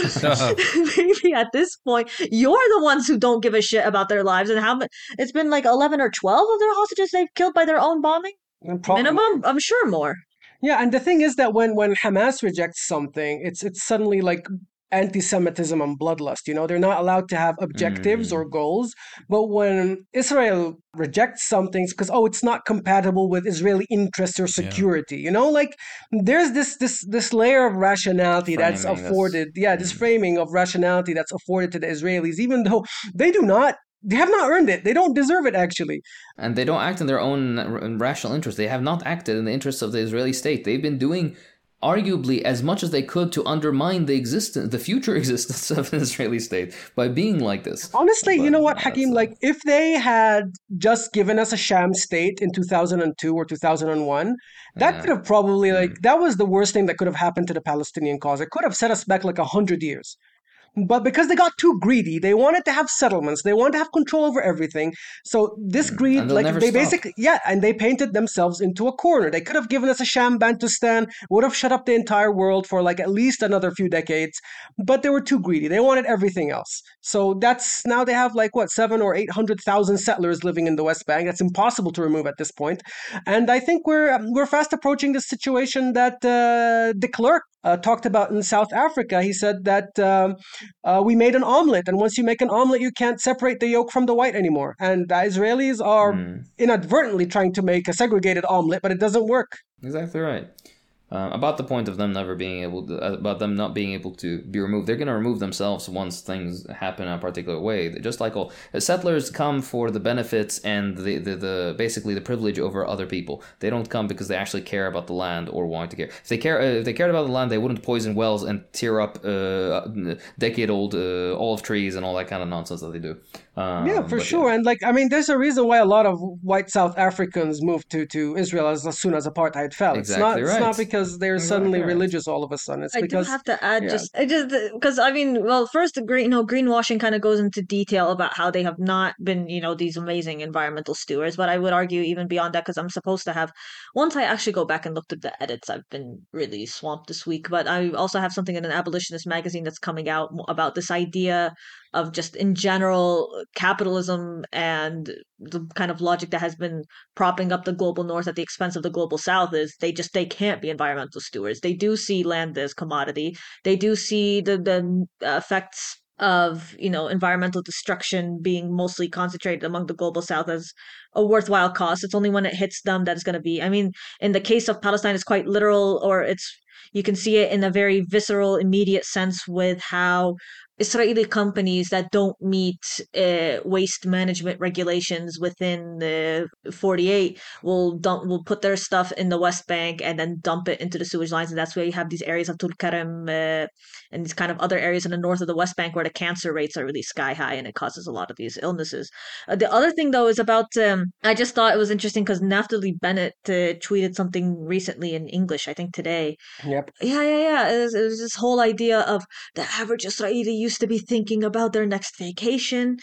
maybe at this point you're the ones who don't give a shit about their lives and how much it's been like eleven or twelve of their hostages they've killed by their own bombing And pro- minimum. I'm sure more. Yeah, and the thing is that when when Hamas rejects something, it's it's suddenly like anti-Semitism and bloodlust. You know, they're not allowed to have objectives or Mm. goals. But when Israel rejects something, it's because oh, it's not compatible with Israeli interests or Yeah. security. You know, like there's this this this layer of rationality that's Framing, that's- afforded. Yeah, this mm. framing of rationality that's afforded to the Israelis, even though they do not. They have not earned it. They don't deserve it, actually. And they don't act in their own r- rational interest. They have not acted in the interests of the Israeli state. They've been doing arguably as much as they could to undermine the existence, the future existence of an Israeli state by being like this. Honestly, you But, know what, uh, Hakeem? that's, uh, Like, if they had just given us a sham state in two thousand two or two thousand one, that Yeah. could have probably, Mm. like, that was the worst thing that could have happened to the Palestinian cause. It could have set us back like a hundred years. But because they got too greedy, they wanted to have settlements. They wanted to have control over everything. So this Mm. greed, And they'll like never they stop. basically, yeah, and they painted themselves into a corner. They could have given us a sham Bantustan, would have shut up the entire world for like at least another few decades. But they were too greedy. They wanted everything else. So that's now they have like what seven or eight hundred thousand settlers living in the West Bank. That's impossible to remove at this point. And I think we're um, we're fast approaching the situation that uh, de Klerk uh, talked about in South Africa. He said that um, uh, we made an omelet, and once you make an omelet, you can't separate the yolk from the white anymore. And the Israelis are Mm. inadvertently trying to make a segregated omelet, but it doesn't work. Exactly right. Um, about the point of them never being able to, uh, about them not being able to be removed, they're going to remove themselves once things happen in a particular way. Just like all uh, settlers come for the benefits and the, the, the basically the privilege over other people. They don't come because they actually care about the land or want to care. If they care, uh, if they cared about the land, they wouldn't poison wells and tear up uh, decade-old uh, olive trees and all that kind of nonsense that they do. Um, Yeah, for but sure. And like, I mean, there's a reason why a lot of white South Africans moved to, to Israel as, as soon as apartheid fell. It's not Exactly it's right. not because they're Exactly suddenly right. religious all of a sudden. It's I because do have to add yeah. just I just because I mean, well, first the green, you know, greenwashing kind of goes into detail about how they have not been, you know, these amazing environmental stewards. But I would argue even beyond that because I'm supposed to have once I actually go back and looked at the edits, I've been really swamped this week. But I also have something in an abolitionist magazine that's coming out about this idea of just in general capitalism and the kind of logic that has been propping up the global north at the expense of the global south is they just they can't be environmental stewards. They do see land as commodity. They do see the the effects of, you know, environmental destruction being mostly concentrated among the global south as a worthwhile cost. It's only when it hits them that it's going to be. I mean, in the case of Palestine, it's quite literal, or it's you can see it in a very visceral, immediate sense with how Israeli companies that don't meet uh, waste management regulations within the forty-eight will dump will put their stuff in the West Bank and then dump it into the sewage lines, and that's where you have these areas of Tulkarem uh, and these kind of other areas in the north of the West Bank where the cancer rates are really sky high, and it causes a lot of these illnesses. Uh, the other thing though is about um, I just thought it was interesting because Naftali Bennett uh, tweeted something recently in English, I think today. Yep. Yeah, yeah, yeah. It was, it was this whole idea of the average Israeli used to be thinking about their next vacation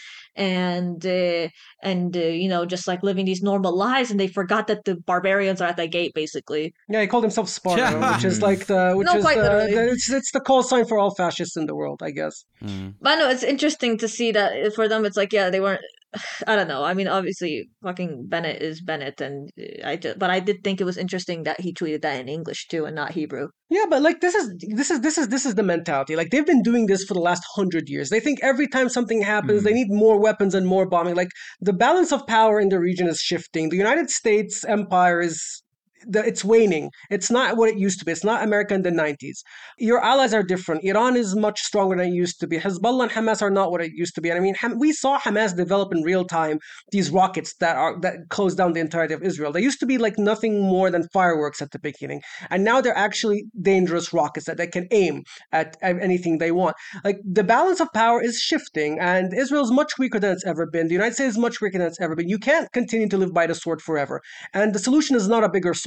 and uh, and uh, you know, just like living these normal lives, and they forgot that the barbarians are at the gate, basically. Yeah, he called himself Sparta, Yeah. which is like the which No, is quite the, literally. the it's it's the call sign for all fascists in the world, I guess. Mm. But no, it's interesting to see that for them, it's like, yeah, they weren't. I don't know. I mean, obviously, fucking Bennett is Bennett, and I just, but I did think it was interesting that he tweeted that in English too, and not Hebrew. Yeah, but like this is this is this is this is the mentality. Like they've been doing this for the last hundred years. They think every time something happens, Mm. they need more weapons and more bombing. Like the balance of power in the region is shifting. The United States empire is the, it's waning. It's not what it used to be. It's not America in the nineties. Your allies are different. Iran is much stronger than it used to be. Hezbollah and Hamas are not what it used to be. And I mean, Ham- we saw Hamas develop in real time these rockets that are that close down the entirety of Israel. They used to be like nothing more than fireworks at the beginning, and now they're actually dangerous rockets that they can aim at, at anything they want. Like the balance of power is shifting, and Israel's much weaker than it's ever been. The United States is much weaker than it's ever been. You can't continue to live by the sword forever, and the solution is not a bigger sword.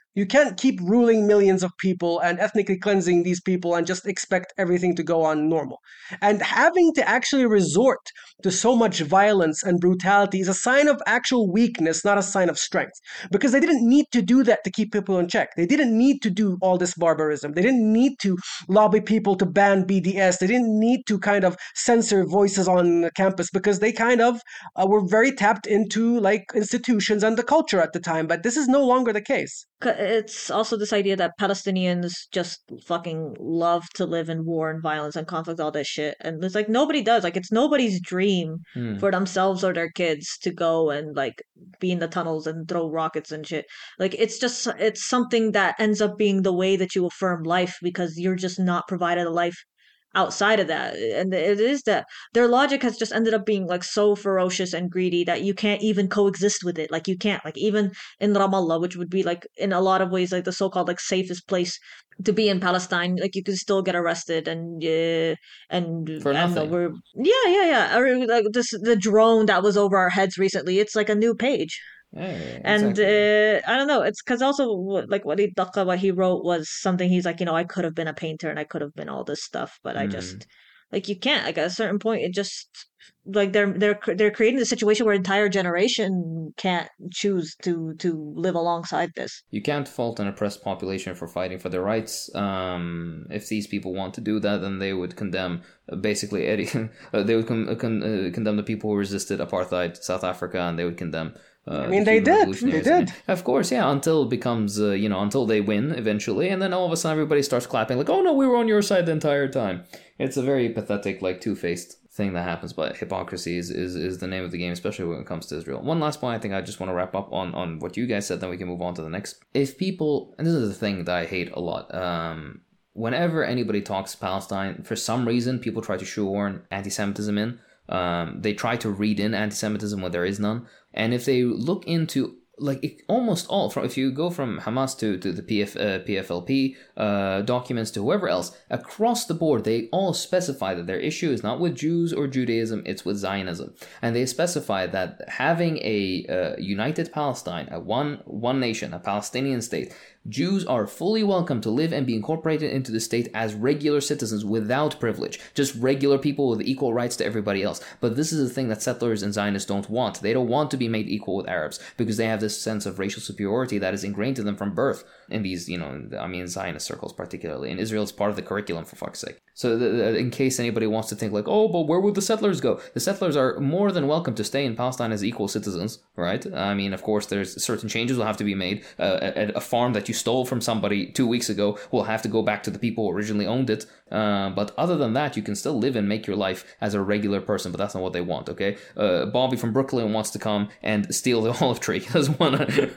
You can't keep ruling millions of people and ethnically cleansing these people and just expect everything to go on normal. And having to actually resort to so much violence and brutality is a sign of actual weakness, not a sign of strength. Because they didn't need to do that to keep people in check. They didn't need to do all this barbarism. They didn't need to lobby people to ban B D S. They didn't need to kind of censor voices on the campus because they kind of uh, were very tapped into like institutions and the culture at the time. But this is no longer the case. It's also this idea that Palestinians just fucking love to live in war and violence and conflict, all this shit. And it's like nobody does. Like it's nobody's dream Hmm. for themselves or their kids to go and like be in the tunnels and throw rockets and shit. Like it's just it's something that ends up being the way that you affirm life because you're just not provided a life outside of that. And it is that their logic has just ended up being like so ferocious and greedy that you can't even coexist with it. Like you can't, like even in Ramallah, which would be like in a lot of ways like the so-called like safest place to be in Palestine, like you can still get arrested and uh, and For I don't know, nothing. we're yeah yeah yeah or, like this the drone that was over our heads recently, it's like a new page. Yeah, And exactly. uh, I don't know. It's because also what- like what he Daqqa, what he wrote was something. He's like, you know, I could have been a painter and I could have been all this stuff, but I Hmm. just like you can't. Like at a certain point, it just like they're they're cr- they're creating a situation where an entire generation can't choose to to live alongside this. You can't fault an oppressed population for fighting for their rights. Um, if these people want to do that, then they would condemn uh, basically Eddie. uh, they would con- uh, con- uh, condemn the people who resisted apartheid South Africa, and they would condemn uh, I mean, the they Cuban did. They revolutionaries. did. Of course, yeah, until it becomes, uh, you know, until they win eventually, and then all of a sudden everybody starts clapping like, "Oh no, we were on your side the entire time." It's a very pathetic, like two-faced thing that happens, but hypocrisy is, is, is the name of the game, especially when it comes to Israel. One last point I think I just want to wrap up on, on what you guys said, then we can move on to the next. If people, and this is the thing that I hate a lot, um, whenever anybody talks Palestine, for some reason, people try to shoehorn anti-Semitism in. Um, they try to read in anti-Semitism when there is none. And if they look into like it, almost all from if you go from Hamas to, to the P F, uh, P F L P uh, documents to whoever else across the board, they all specify that their issue is not with Jews or Judaism, it's with Zionism, and they specify that having a uh, united Palestine, a one one nation, a Palestinian state, Jews are fully welcome to live and be incorporated into the state as regular citizens without privilege, just regular people with equal rights to everybody else. But this is the thing that settlers and Zionists don't want. They don't want to be made equal with Arabs because they have this sense of racial superiority that is ingrained to them from birth in these, you know, I mean, Zionist circles particularly. And Israel is part of the curriculum, for fuck's sake. So the, the, in case anybody wants to think like, oh, but where would the settlers go? The settlers are more than welcome to stay in Palestine as equal citizens, right? I mean, of course, there's certain changes will have to be made. Uh, a, a farm that you stole from somebody two weeks ago will have to go back to the people who originally owned it. Uh, but other than that, you can still live and make your life as a regular person, but that's not what they want, okay? Uh, Bobby from Brooklyn wants to come and steal the olive tree. He doesn't want to...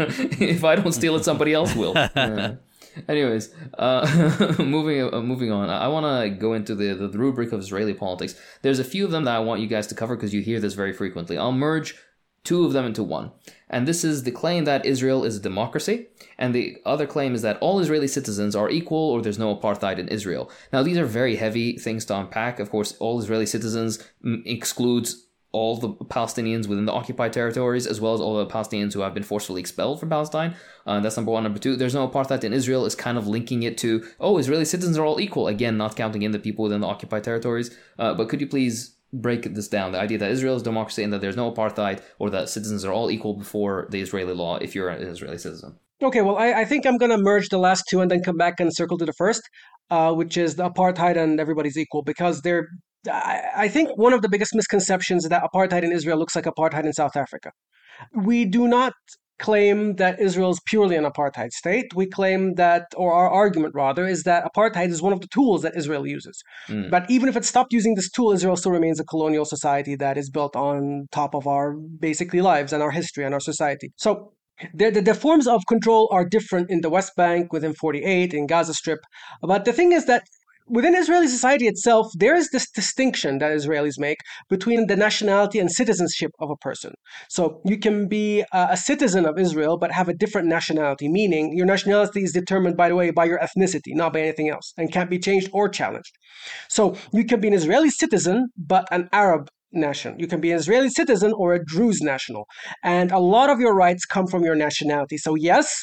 If I don't steal it, somebody else will. Uh, Anyways, uh, moving uh, moving on, I want to go into the, the rubric of Israeli politics. There's a few of them that I want you guys to cover because you hear this very frequently. I'll merge two of them into one. And this is the claim that Israel is a democracy, and the other claim is that all Israeli citizens are equal or there's no apartheid in Israel. Now, these are very heavy things to unpack. Of course, all Israeli citizens m- excludes all the Palestinians within the occupied territories, as well as all the Palestinians who have been forcefully expelled from Palestine. Uh, that's number one. Number two, there's no apartheid in Israel is kind of linking it to, oh, Israeli citizens are all equal. Again, not counting in the people within the occupied territories. Uh, but could you please break this down? The idea that Israel is democracy and that there's no apartheid, or that citizens are all equal before the Israeli law if you're an Israeli citizen. Okay, well, I, I think I'm going to merge the last two and then come back and circle to the first, uh, which is the apartheid and everybody's equal, because they're. I, I think one of the biggest misconceptions is that apartheid in Israel looks like apartheid in South Africa. We do not claim that Israel is purely an apartheid state. We claim that, or our argument rather, is that apartheid is one of the tools that Israel uses. Mm. But even if it stopped using this tool, Israel still remains a colonial society that is built on top of our basically lives and our history and our society. So the, the, the forms of control are different in the West Bank, within forty-eight, in Gaza Strip. But the thing is that within Israeli society itself, there is this distinction that Israelis make between the nationality and citizenship of a person. So you can be a, a citizen of Israel, but have a different nationality, meaning your nationality is determined, by the way, by your ethnicity, not by anything else, and can't be changed or challenged. So you can be an Israeli citizen, but an Arab nation. You can be an Israeli citizen or a Druze national. And a lot of your rights come from your nationality. So yes,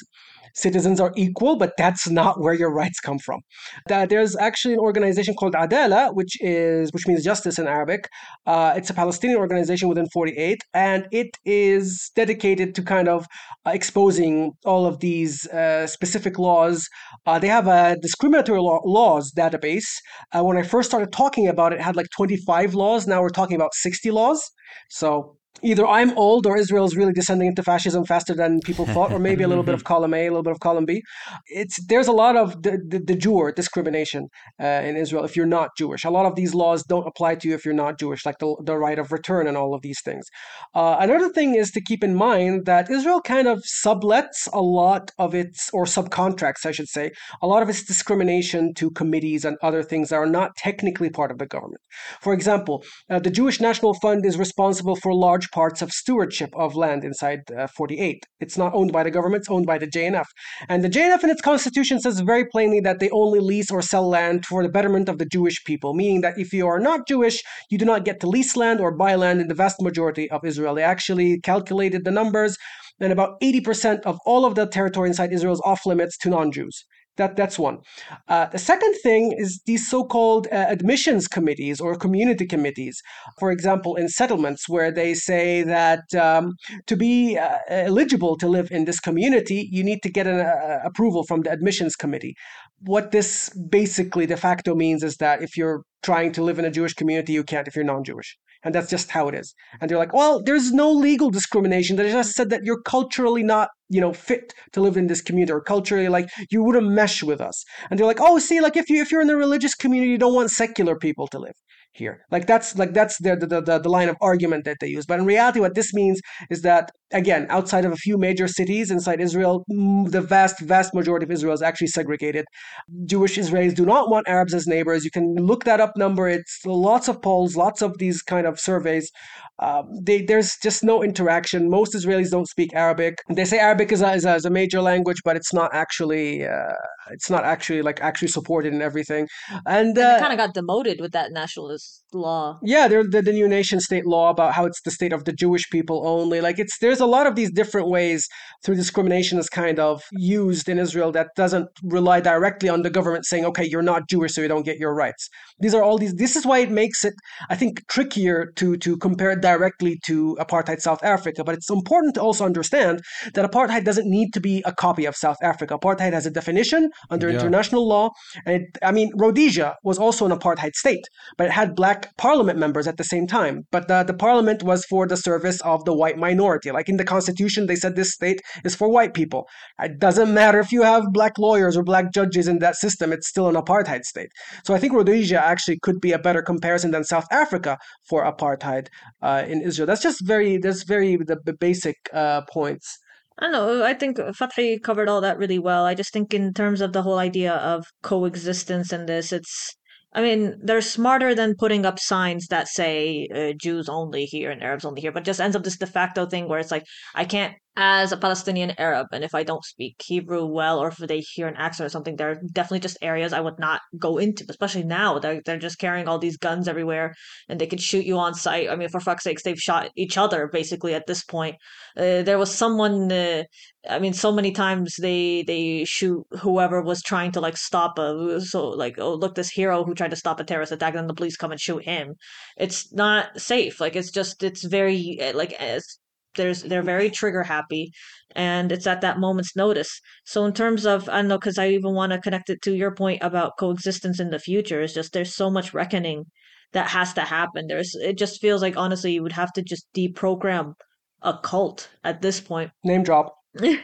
citizens are equal, but that's not where your rights come from. Uh, there's actually an organization called Adala, which is which means justice in Arabic. Uh, it's a Palestinian organization within forty-eight, and it is dedicated to kind of uh, exposing all of these uh, specific laws. Uh, they have a discriminatory law, laws database. Uh, when I first started talking about it, it had like twenty-five laws. Now we're talking about sixty laws. So either I'm old or Israel is really descending into fascism faster than people thought, or maybe a little bit of column A, a little bit of column B. It's there's a lot of the, the, de jure discrimination uh, in Israel if you're not Jewish. A lot of these laws don't apply to you if you're not Jewish, like the, the right of return and all of these things. Uh, another thing is to keep in mind that Israel kind of sublets a lot of its, or subcontracts, I should say, a lot of its discrimination to committees and other things that are not technically part of the government. For example, uh, the Jewish National Fund is responsible for large parts of stewardship of land inside uh, forty-eight. It's not owned by the government, it's owned by the J N F. And the J N F in its constitution says very plainly that they only lease or sell land for the betterment of the Jewish people, meaning that if you are not Jewish, you do not get to lease land or buy land in the vast majority of Israel. They actually calculated the numbers, and about eighty percent of all of the territory inside Israel is off limits to non-Jews. That, that's one. Uh, the second thing is these so-called uh, admissions committees or community committees. For example, in settlements where they say that um, to be uh, eligible to live in this community, you need to get an uh, approval from the admissions committee. What this basically de facto means is that if you're trying to live in a Jewish community, you can't if you're non-Jewish. And that's just how it is. And they're like, well, there's no legal discrimination. They just said that you're culturally not, you know, fit to live in this community, or culturally, like, you wouldn't mesh with us. And they're like, oh, see, like, if you if you're in a religious community, you don't want secular people to live here. Like that's like that's the the, the the line of argument that they use. But in reality, what this means is that, again, outside of a few major cities inside Israel, the vast vast majority of Israel is actually segregated. Jewish Israelis do not want Arabs as neighbors. You can look that up number. It's lots of polls, lots of these kind of surveys. Um, they, there's just no interaction. Most Israelis don't speak Arabic. They say Arabic is a, is a, is a major language, but it's not actually uh, it's not actually like actually supported in everything. And, uh, and it kind of got demoted with that nationalist law. Yeah, there's the, the new nation state law about how it's the state of the Jewish people only. Like it's there's a lot of these different ways through discrimination is kind of used in Israel that doesn't rely directly on the government saying, okay, you're not Jewish, so you don't get your rights. These are all these. This is why it makes it, I think, trickier to to compare it directly to apartheid South Africa. But it's important to also understand that apartheid doesn't need to be a copy of South Africa. Apartheid has a definition under Yeah. international law. And it, I mean, Rhodesia was also an apartheid state, but it had black parliament members at the same time. But the, the parliament was for the service of the white minority. Like in the constitution, they said this state is for white people. It doesn't matter if you have black lawyers or black judges in that system, it's still an apartheid state. So I think Rhodesia actually could be a better comparison than South Africa for apartheid uh, in Israel. That's just very, that's very the, the basic uh, points. I don't know. I think Fathi covered all that really well. I just think in terms of the whole idea of coexistence in this, it's, I mean, they're smarter than putting up signs that say uh, Jews only here and Arabs only here, but just ends up this de facto thing where it's like, I can't, as a Palestinian Arab, and if I don't speak Hebrew well, or if they hear an accent or something, there are definitely just areas I would not go into, especially now. They're, they're just carrying all these guns everywhere, and they could shoot you on sight. I mean, for fuck's sakes, they've shot each other, basically, at this point. Uh, there was someone, uh, I mean, so many times they they shoot whoever was trying to, like, stop a, so, like, oh, look, this hero who tried to stop a terrorist attack, and the police come and shoot him. It's not safe. Like, it's just, it's very, like, it's, There's they're very trigger happy, and it's at that moment's notice. So in terms of, I don't know, because I even want to connect it to your point about coexistence in the future. It's just there's so much reckoning that has to happen. There's it just feels like, honestly, you would have to just deprogram a cult at this point. Name drop. Oh, oh,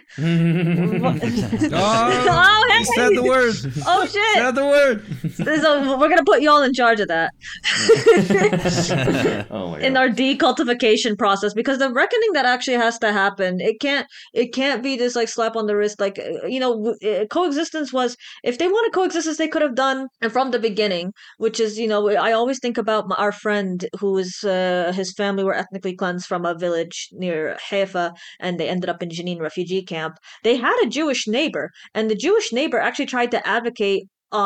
he said the word. Oh shit! Said the word. So we're gonna put you all in charge of that. Oh my In God. our decultification process, because the reckoning that actually has to happen, it can't it can't be this like slap on the wrist. Like, uh, you know, uh, coexistence was, if they wanted coexistence, they could have done from the beginning, which is, you know, I always think about my, our friend who is uh, his family were ethnically cleansed from a village near Haifa, and they ended up in Jenin refugee camp. They had a Jewish neighbor, and the Jewish neighbor actually tried to advocate on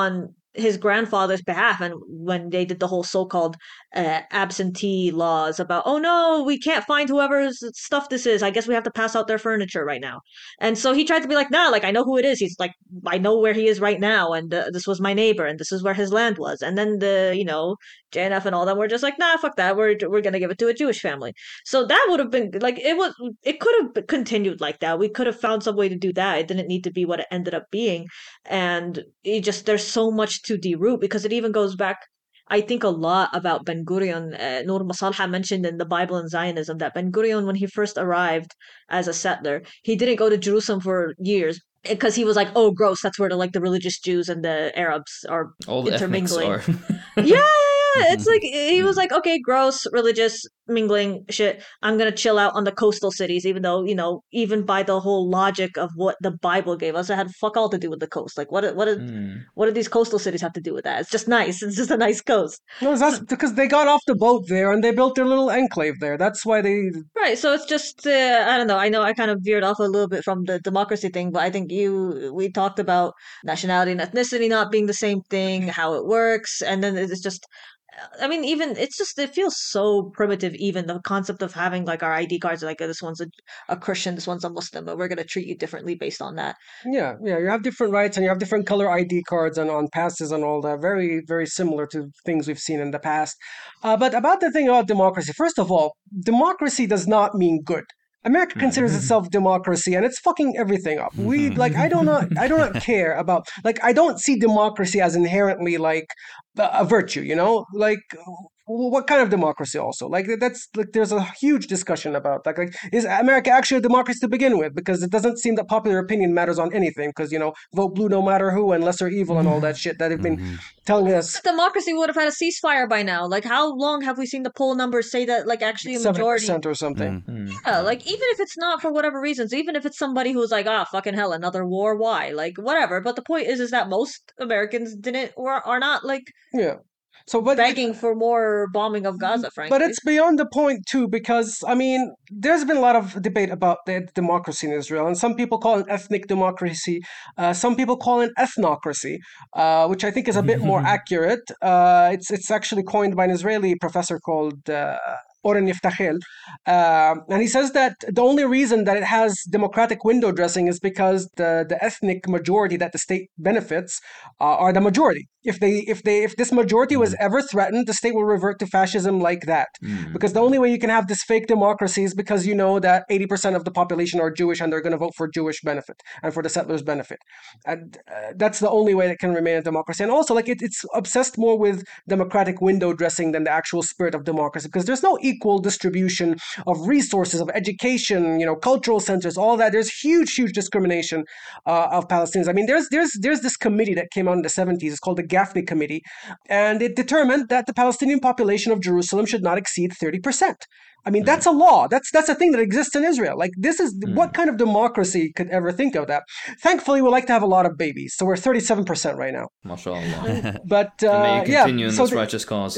his grandfather's behalf, and when they did the whole so-called uh, absentee laws about, oh no, we can't find whoever's stuff this is, I guess we have to pass out their furniture right now. And so he tried to be like, nah, like I know who it is. He's like, I know where he is right now, and uh, this was my neighbor, and this is where his land was. And then the, you know, J N F and all them were just like, nah, fuck that, we're we're gonna give it to a Jewish family. So that would have been like, it was, it could have continued like that. We could have found some way to do that. It didn't need to be what it ended up being. And it just, there's so much to deroot, because it even goes back, I think, a lot about Ben Gurion. Uh, Nur Masalha mentioned in the Bible and Zionism that Ben Gurion, when he first arrived as a settler, he didn't go to Jerusalem for years because he was like, oh, gross, that's where the, like the religious Jews and the Arabs are All the intermingling. ethnics yeah, are. yeah, yeah. It's like, he was like, okay, gross, religious mingling shit. I'm gonna chill out on the coastal cities, even though, you know, even by the whole logic of what the Bible gave us, it had fuck all to do with the coast. Like, what, what, Mm. what do these coastal cities have to do with that? It's just nice. It's just a nice coast. No, that's because they got off the boat there and they built their little enclave there. That's why they. Right, so it's just, uh, I don't know. I know I kind of veered off a little bit from the democracy thing, but I think you, we talked about nationality and ethnicity not being the same thing, how it works, and then it's just, I mean, even, it's just, it feels so primitive, even the concept of having like our I D cards, like, this one's a, a Christian, this one's a Muslim, but we're going to treat you differently based on that. Yeah, yeah, you have different rights and you have different color I D cards and on passes and all that. Very, very similar to things we've seen in the past. Uh, but about the thing about democracy, first of all, democracy does not mean good. America considers itself democracy, and it's fucking everything up. We like I don't not I do not care about like I don't see democracy as inherently like a virtue, you know? Like what kind of democracy also? Like that's like there's a huge discussion about that. Like is America actually a democracy to begin with? Because it doesn't seem that popular opinion matters on anything, because you know, vote blue no matter who and lesser evil and all that shit that have been mm-hmm. telling us. Democracy would have had a ceasefire by now. Like how long have we seen the poll numbers say that like actually a majority seven percent or something? Mm-hmm. Yeah, like even if it's not for whatever reasons, even if it's somebody who's like, ah, fucking hell, another war, why? Like whatever. But the point is is that most Americans didn't or are not like yeah. So, but, begging for more bombing of Gaza, frankly. But it's beyond the point, too, because, I mean, there's been a lot of debate about the democracy in Israel, and some people call it ethnic democracy. Uh, some people call it ethnocracy, uh, which I think is a bit more accurate. Uh, it's it's actually coined by an Israeli professor called uh, Oren Yiftachel. Uh, and he says that the only reason that it has democratic window dressing is because the, the ethnic majority that the state benefits uh, are the majority. If they if they if this majority was ever threatened, the state will revert to fascism like that. Mm. Because the only way you can have this fake democracy is because you know that eighty percent of the population are Jewish and they're going to vote for Jewish benefit and for the settlers' benefit. And uh, that's the only way that can remain a democracy. And also, like it, it's obsessed more with democratic window dressing than the actual spirit of democracy, because there's no equal distribution of resources, of education, you know, cultural centers, all that. There's huge, huge discrimination uh, of Palestinians. I mean, there's there's there's this committee that came out in the seventies. It's called the Gaffney Committee, and it determined that the Palestinian population of Jerusalem should not exceed thirty percent. I mean, that's a law. That's that's a thing that exists in Israel. Like, this is mm. what kind of democracy could ever think of that? Thankfully, we like to have a lot of babies, so we're thirty-seven percent right now. MashaAllah. But uh, and may you continue yeah, in so this they, righteous cause.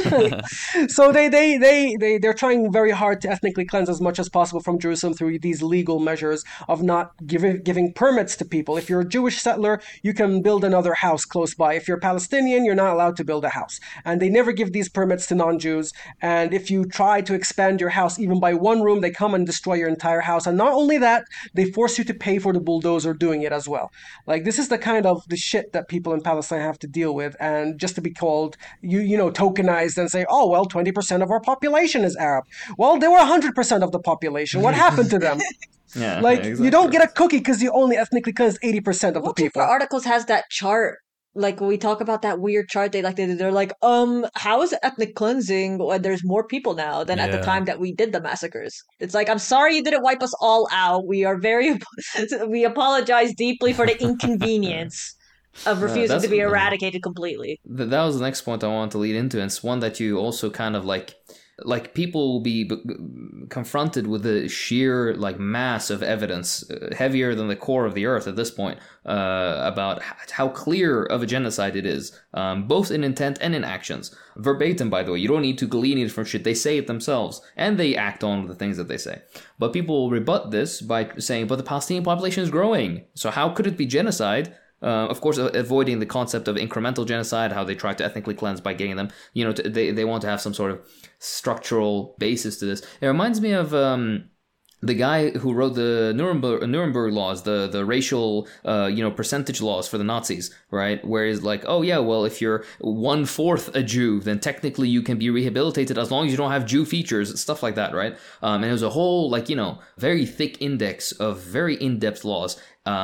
so they they they they they're trying very hard to ethnically cleanse as much as possible from Jerusalem through these legal measures of not giving giving permits to people. If you're a Jewish settler, you can build another house close by. If you're Palestinian, you're not allowed to build a house, and they never give these permits to non-Jews. And if you try to expand your house even by one room, they come and destroy your entire house. And not only that, they force you to pay for the bulldozer doing it as well. Like, this is the kind of the shit that people in Palestine have to deal with. And just to be called, you you know, tokenized and say, oh, well, twenty percent of our population is Arab. Well, they were one hundred percent of the population. What happened to them? Yeah, like, exactly. You don't get a cookie because you only ethnically cleanse eighty percent of the people. Multiple Articles has that chart. Like, when we talk about that weird chart, they like they, they're like, um, how is ethnic cleansing when there's more people now than yeah. at the time that we did the massacres? It's like, I'm sorry you didn't wipe us all out. We are very, we apologize deeply for the inconvenience of refusing uh, to be eradicated completely. That was the next point I wanted to lead into, and it's one that you also kind of like. Like, people will be b- confronted with the sheer, like, mass of evidence, uh, heavier than the core of the earth at this point, uh, about h- how clear of a genocide it is, um, both in intent and in actions. Verbatim, by the way. You don't need to glean it from shit. They say it themselves, and they act on the things that they say. But people will rebut this by saying, but the Palestinian population is growing, so how could it be genocide Uh, of course, uh, avoiding the concept of incremental genocide, how they try to ethnically cleanse by getting them, you know, to, they, they want to have some sort of structural basis to this. It reminds me of um, the guy who wrote the Nuremberg, Nuremberg laws, the, the racial, uh, you know, percentage laws for the Nazis, right? Where it's like, oh yeah, well, if you're one-fourth a Jew, then technically you can be rehabilitated as long as you don't have Jew features, stuff like that, right? Um, and it was a whole, like, you know, very thick index of very in-depth laws.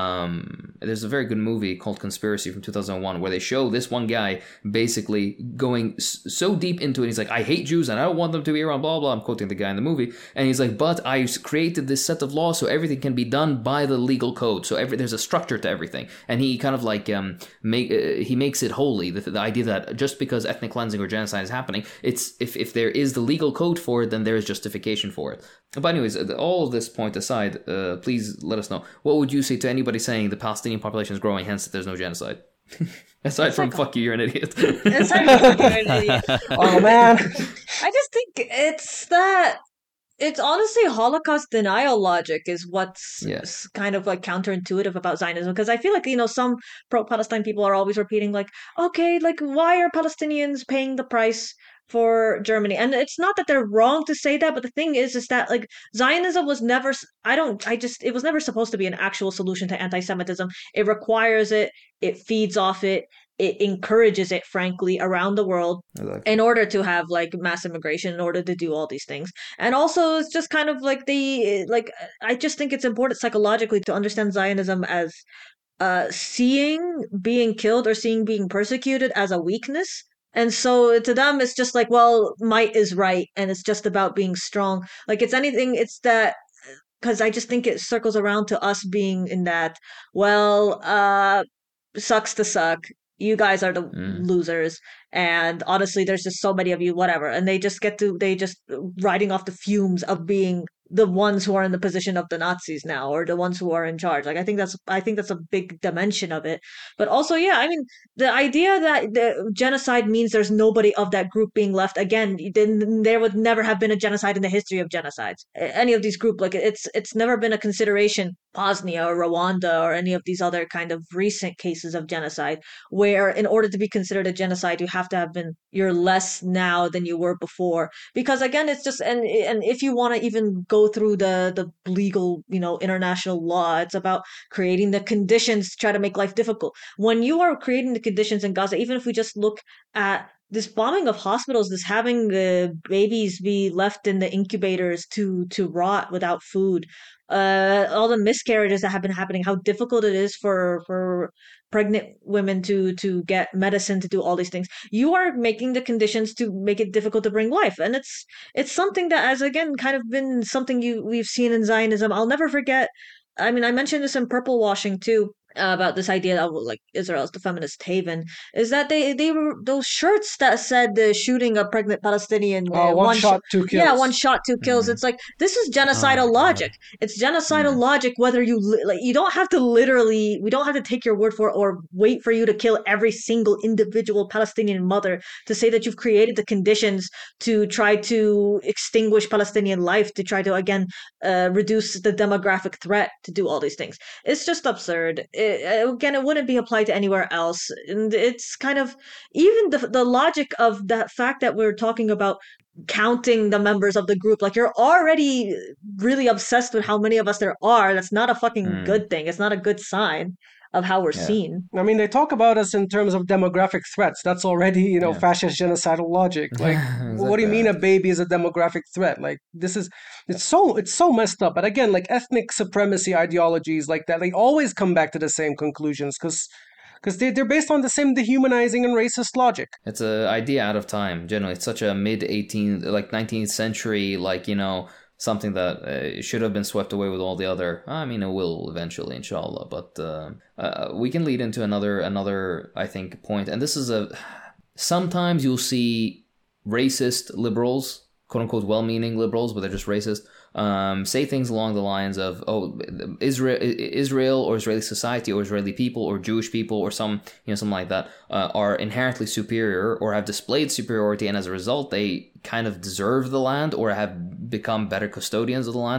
Um, there's a very good movie called Conspiracy from two thousand one where they show this one guy basically going s- so deep into it. He's like, I hate Jews and I don't want them to be around, blah, blah. I'm quoting the guy in the movie. And he's like, but I created this set of laws so everything can be done by the legal code. So every, there's a structure to everything. And he kind of like, um, make, uh, he makes it holy. The, the idea that just because ethnic cleansing or genocide is happening, it's, if, if there is the legal code for it, then there is justification for it. But anyways, all of this point aside, uh, please let us know. What would you say to anybody saying the Palestinian population is growing, hence that there's no genocide? Aside It's from like- fuck you, you're an idiot. Aside from you're an idiot. Oh man. I just think it's that it's honestly Holocaust denial logic is what's Yeah. s- kind of like counterintuitive about Zionism, because I feel like, you know, some pro-Palestine people are always repeating like, okay, like why are Palestinians paying the price for Germany? And it's not that they're wrong to say that, but the thing is is that like Zionism was never s- I don't I just it was never supposed to be an actual solution to anti-Semitism. It requires it, it feeds off it, it encourages it, frankly, around the world in order to have like mass immigration, in order to do all these things. And also it's just kind of like the like I just think it's important psychologically to understand Zionism as uh seeing being killed or seeing being persecuted as a weakness. And so to them it's just like, well, might is right and it's just about being strong. Like it's anything, it's that because I just think it circles around to us being in that, well, uh sucks to suck. You guys are the Mm. losers. And honestly, there's just so many of you, whatever. And they just get to, they just riding off the fumes of being the ones who are in the position of the Nazis now, or the ones who are in charge. Like, I think that's, I think that's a big dimension of it. But also, yeah, I mean, the idea that the genocide means there's nobody of that group being left, again, then there would never have been a genocide in the history of genocides. Any of these groups, like it's, it's never been a consideration, Bosnia or Rwanda or any of these other kind of recent cases of genocide, where in order to be considered a genocide, you have to have been, you're less now than you were before. Because again, it's just, and and if you want to even go through the the legal, you know, international law, it's about creating the conditions to try to make life difficult. When you are creating the conditions in Gaza, even if we just look at this bombing of hospitals, this having uh, babies be left in the incubators to to rot without food, uh, all the miscarriages that have been happening, how difficult it is for for pregnant women to to get medicine, to do all these things. You are making the conditions to make it difficult to bring life, and it's it's something that has again kind of been something you we've seen in Zionism. I'll never forget. I mean, I mentioned this in Purple Washing too, uh, about this idea of like Israel's the feminist haven. Is that they they were those shirts that said the shooting a pregnant Palestinian, uh, Oh, one shot, two kills. yeah, one shot, two kills. Mhm. It's like this is genocidal Oh, God. logic. It's genocidal Mm. logic whether you li- like. You don't have to literally. We don't have to take your word for it or wait for you to kill every single individual Palestinian mother to say that you've created the conditions to try to extinguish Palestinian life, to try to again uh, reduce the demographic threat, to do all these things. It's just absurd. It, again, it wouldn't be applied to anywhere else, and it's kind of even the the logic of that fact that we're talking about counting the members of the group. Like you're already really obsessed with how many of us there are. That's not a fucking Mm. good thing. It's not a good sign of how we're Yeah. seen. I mean, they talk about us in terms of demographic threats. That's already, you know, Yeah. fascist genocidal logic. Like, what do you mean a baby is a demographic threat? Like, this is, it's so, it's so messed up. But again, like ethnic supremacy ideologies like that, they always come back to the same conclusions because, because they, they're based on the same dehumanizing and racist logic. It's an idea out of time. Generally, it's such a mid eighteenth, like nineteenth century, like, you know, something that uh, should have been swept away with all the other. I mean, it will eventually, inshallah. But uh, uh, we can lead into another, another, I think, point. And this is a. Sometimes you'll see racist liberals, quote unquote, well-meaning liberals, but they're just racist. Um, say things along the lines of, "Oh, Israel, Israel, or Israeli society, or Israeli people, or Jewish people, or some, you know, something like that, uh, are inherently superior, or have displayed superiority, and as a result, they kind of deserve the land, or have become better custodians of the land."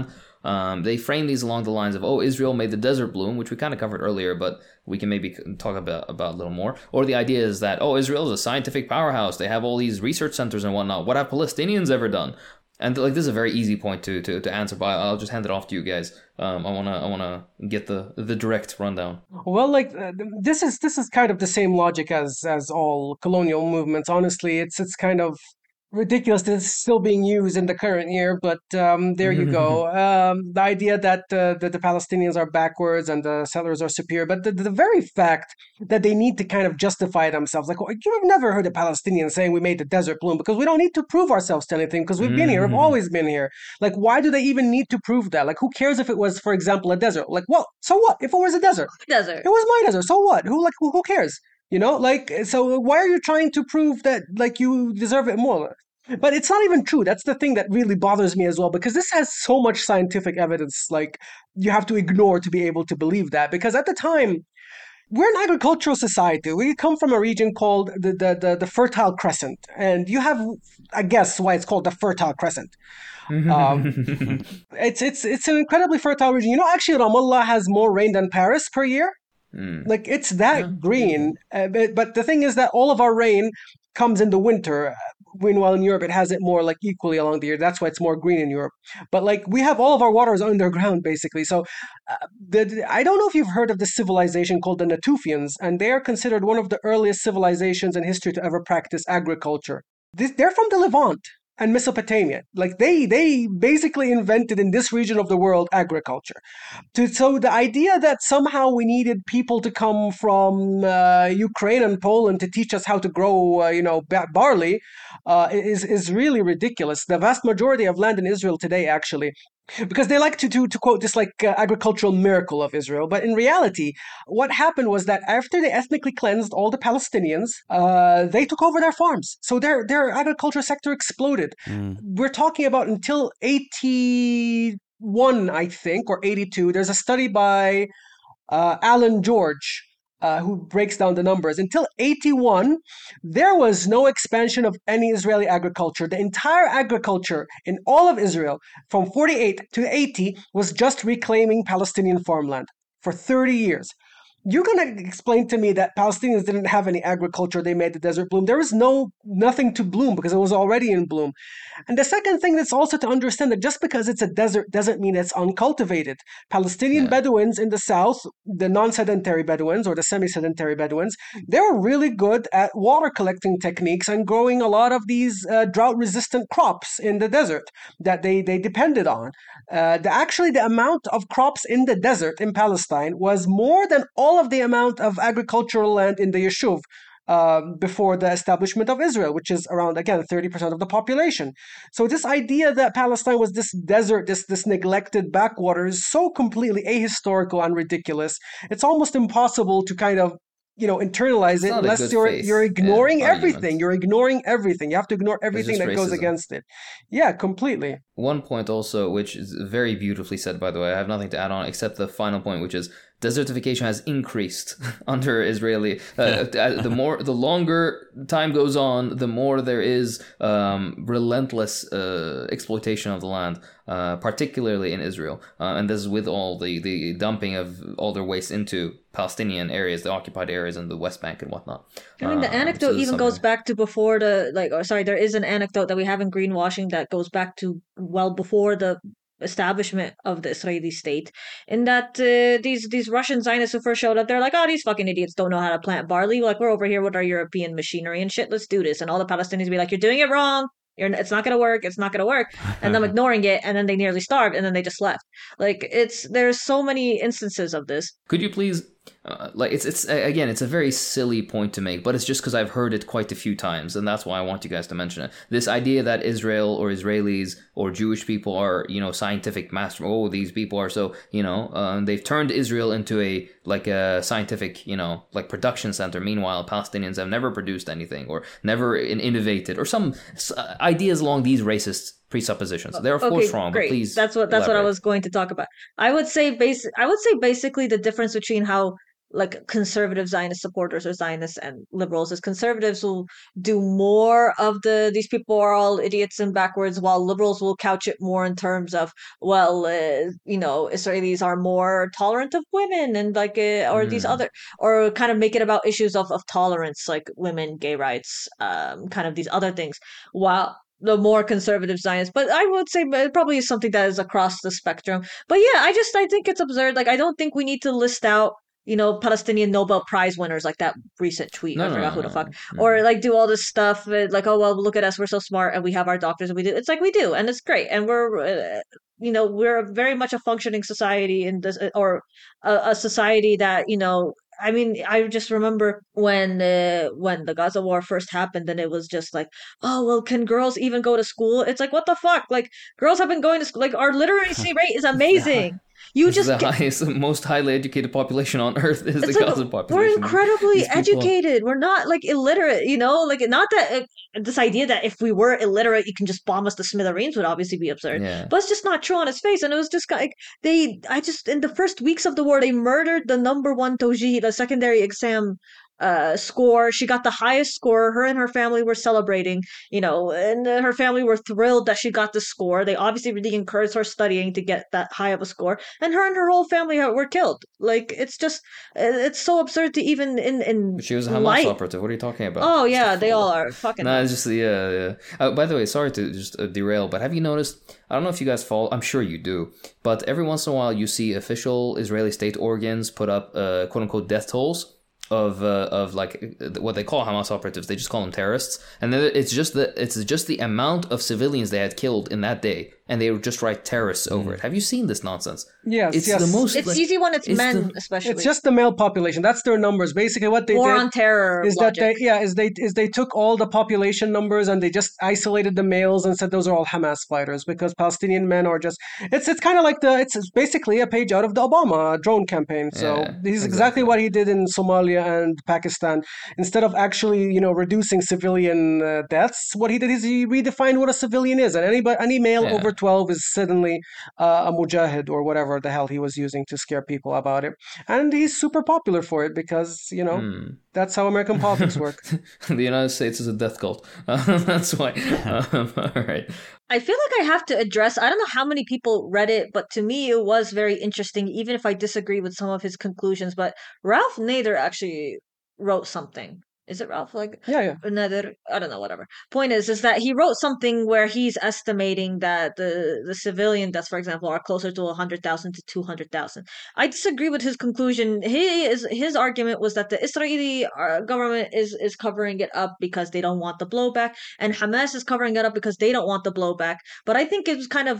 Um, they frame these along the lines of, oh, Israel made the desert bloom, which we kind of covered earlier, but we can maybe talk about, about a little more. Or the idea is that, oh, Israel is a scientific powerhouse. They have all these research centers and whatnot. What have Palestinians ever done? And like this is a very easy point to, to, to answer, but I'll just hand it off to you guys. Um, I wanna I wanna get the, the direct rundown. Well, like uh, this is this is kind of the same logic as as all colonial movements. Honestly, it's it's kind of ridiculous that it's still being used in the current year, but um, there you go. Um, the idea that uh, that the Palestinians are backwards and the settlers are superior, but the, the very fact that they need to kind of justify themselves, like well, you've never heard a Palestinian saying we made the desert bloom because we don't need to prove ourselves to anything because we've been here, we've always been here. Like, why do they even need to prove that? Like, who cares if it was, for example, a desert? Like, well, so what? If it was a desert, Desert. it was my desert. So what? Who like who, who cares? You know, like, so why are you trying to prove that, like, you deserve it more? But it's not even true. That's the thing that really bothers me as well, because this has so much scientific evidence, like, you have to ignore to be able to believe that. Because at the time, we're an agricultural society. We come from a region called the, the, the, the Fertile Crescent. And you have, I guess, why it's called the Fertile Crescent. Um, it's, it's, it's an incredibly fertile region. You know, actually, Ramallah has more rain than Paris per year. Mm. Like, it's that yeah. green. Uh, but, but the thing is that all of our rain comes in the winter. Meanwhile, in Europe, it has it more like equally along the year. That's why it's more green in Europe. But like we have all of our waters underground, basically. So uh, the, I don't know if you've heard of this civilization called the Natufians, and they are considered one of the earliest civilizations in history to ever practice agriculture. This, they're from the Levant and Mesopotamia. Like they they basically invented in this region of the world agriculture. To, so the idea that somehow we needed people to come from uh, Ukraine and Poland to teach us how to grow, uh, you know, barley uh, is is really ridiculous. The vast majority of land in Israel today, actually, because they like to, to, to quote this like uh, agricultural miracle of Israel. But in reality, what happened was that after they ethnically cleansed all the Palestinians, uh, they took over their farms. So their, their agriculture sector exploded. Mm. We're talking about until eighty-one, I think, or eighty-two. There's a study by uh, Alan George, Uh, who breaks down the numbers. Until eighty-one, there was no expansion of any Israeli agriculture. The entire agriculture in all of Israel from forty-eight to eighty was just reclaiming Palestinian farmland for thirty years. You're going to explain to me that Palestinians didn't have any agriculture, they made the desert bloom. There was no nothing to bloom because it was already in bloom. And the second thing that's also to understand that just because it's a desert doesn't mean it's uncultivated. Palestinian yeah. Bedouins in the south, the non-sedentary Bedouins or the semi-sedentary Bedouins, they were really good at water collecting techniques and growing a lot of these uh, drought-resistant crops in the desert that they, they depended on. Uh, the, actually, the amount of crops in the desert in Palestine was more than all of the amount of agricultural land in the Yishuv uh, before the establishment of Israel, which is around, again, thirty percent of the population. So this idea that Palestine was this desert, this, this neglected backwater is so completely ahistorical and ridiculous. It's almost impossible to kind of, you know, internalize it unless you're face. you're ignoring yeah, everything. You're ignoring everything. You have to ignore everything that racism. goes against it. Yeah, completely. One point also, which is very beautifully said, by the way, I have nothing to add on except the final point, which is desertification has increased under Israeli. Uh, the more, the longer time goes on, the more there is um, relentless uh, exploitation of the land, uh, particularly in Israel. Uh, and this is with all the, the dumping of all their waste into Palestinian areas, the occupied areas in the West Bank and whatnot. I mean, the um, anecdote so even goes back to before the, like, oh, sorry, there is an anecdote that we have in greenwashing that goes back to well before the establishment of the Israeli state, in that uh, these these Russian Zionists who first showed up, they're like, oh, these fucking idiots don't know how to plant barley. Like, we're over here with our European machinery and shit. Let's do this. And all the Palestinians be like, you're doing it wrong. You're, it's not going to work. It's not going to work. And them ignoring it. And then they nearly starved. And then they just left. Like, it's, there's so many instances of this. Could you please, uh, like, it's, it's, again, it's a very silly point to make, but it's just because I've heard it quite a few times. And that's why I want you guys to mention it. This idea that Israel or Israelis or Jewish people are, you know, scientific master. Oh, these people are so, you know, uh, they've turned Israel into a, like a scientific, you know, like production center. Meanwhile, Palestinians have never produced anything or never innovated or some ideas along these racist presuppositions. They're of okay, course wrong, great. But please. That's what that's elaborate. what I was going to talk about. I would say basic. I would say basically the difference between how like conservative Zionist supporters or Zionists and liberals is conservatives will do more of the these people are all idiots and backwards, while liberals will couch it more in terms of, well, uh, you know, Israelis are more tolerant of women and like uh, or these Mm. other, or kind of make it about issues of, of tolerance, like women, gay rights, um, kind of these other things, while the more conservative Zionists. But I would say it probably is something that is across the spectrum. But yeah, I just I think it's absurd. Like I don't think we need to list out, you know, Palestinian Nobel Prize winners like that recent tweet. No, I no, forgot no, who the no, fuck. no. Or like do all this stuff uh, like, oh well, look at us, we're so smart and we have our doctors and we do. It's like we do, and it's great, and we're. Uh, you know, we're very much a functioning society in this, or a, a society that, you know, I mean, I just remember when uh, when the Gaza war first happened, and it was just like, oh well, can girls even go to school? It's like, what the fuck? Like, girls have been going to school. Like, our literacy rate is amazing. You This is just the get, highest, most highly educated population on earth is the it's like Gaza we're population. incredibly These people- educated. We're not like illiterate, you know. Like, not that uh, this idea that if we were illiterate, you can just bomb us to smithereens would obviously be absurd. Yeah. But it's just not true on its face. And it was just like they, I just in the first weeks of the war, they murdered the number one Toji, the secondary exam uh score. She got the highest score. Her and her family were celebrating, you know, and uh, her family were thrilled that she got the score. They obviously really encouraged her studying to get that high of a score, and her and her whole family were killed. Like, it's just it's so absurd to even in in But she was a Hamas light. operative. What are you talking about? Oh yeah, they all are fucking. No, it's just the yeah, yeah. Uh, by the way, sorry to just uh, derail, but have you noticed? I don't know if you guys follow. I'm sure you do, but every once in a while you see official Israeli state organs put up uh, quote unquote death tolls of uh, of like what they call Hamas operatives. They just call them terrorists, and then it's just the it's just the amount of civilians they had killed in that day, and they would just write terrorists over it. Have you seen this nonsense? Yes, It's yes. the most. It's like, easy when it's, it's men, the- especially. It's just the male population. That's their numbers. Basically, what they war did on terror is logic. that they yeah is they is they took all the population numbers and they just isolated the males and said those are all Hamas fighters, because Palestinian men are just it's it's kind of like the it's it's basically a page out of the Obama drone campaign. So Yeah, this is exactly exactly. what he did in Somalia and Pakistan. Instead of actually you know reducing civilian uh, deaths, what he did is he redefined what a civilian is, and anybody any male Yeah. over twelve is suddenly uh, a mujahid or whatever the hell he was using to scare people about it. And he's super popular for it because, you know, Hmm. that's how American politics work. The United States is a death cult. Uh, that's why. Um, all right. I feel like I have to address, I don't know how many people read it, but to me it was very interesting, even if I disagree with some of his conclusions. But Ralph Nader actually wrote something. Is it Ralph? Like, Yeah, yeah. Nader? I don't know, whatever. Point is, is that he wrote something where he's estimating that the, the civilian deaths, for example, are closer to one hundred thousand to two hundred thousand. I disagree with his conclusion. He is, his argument was that the Israeli uh, government is, is covering it up because they don't want the blowback, and Hamas is covering it up because they don't want the blowback. But I think it was kind of,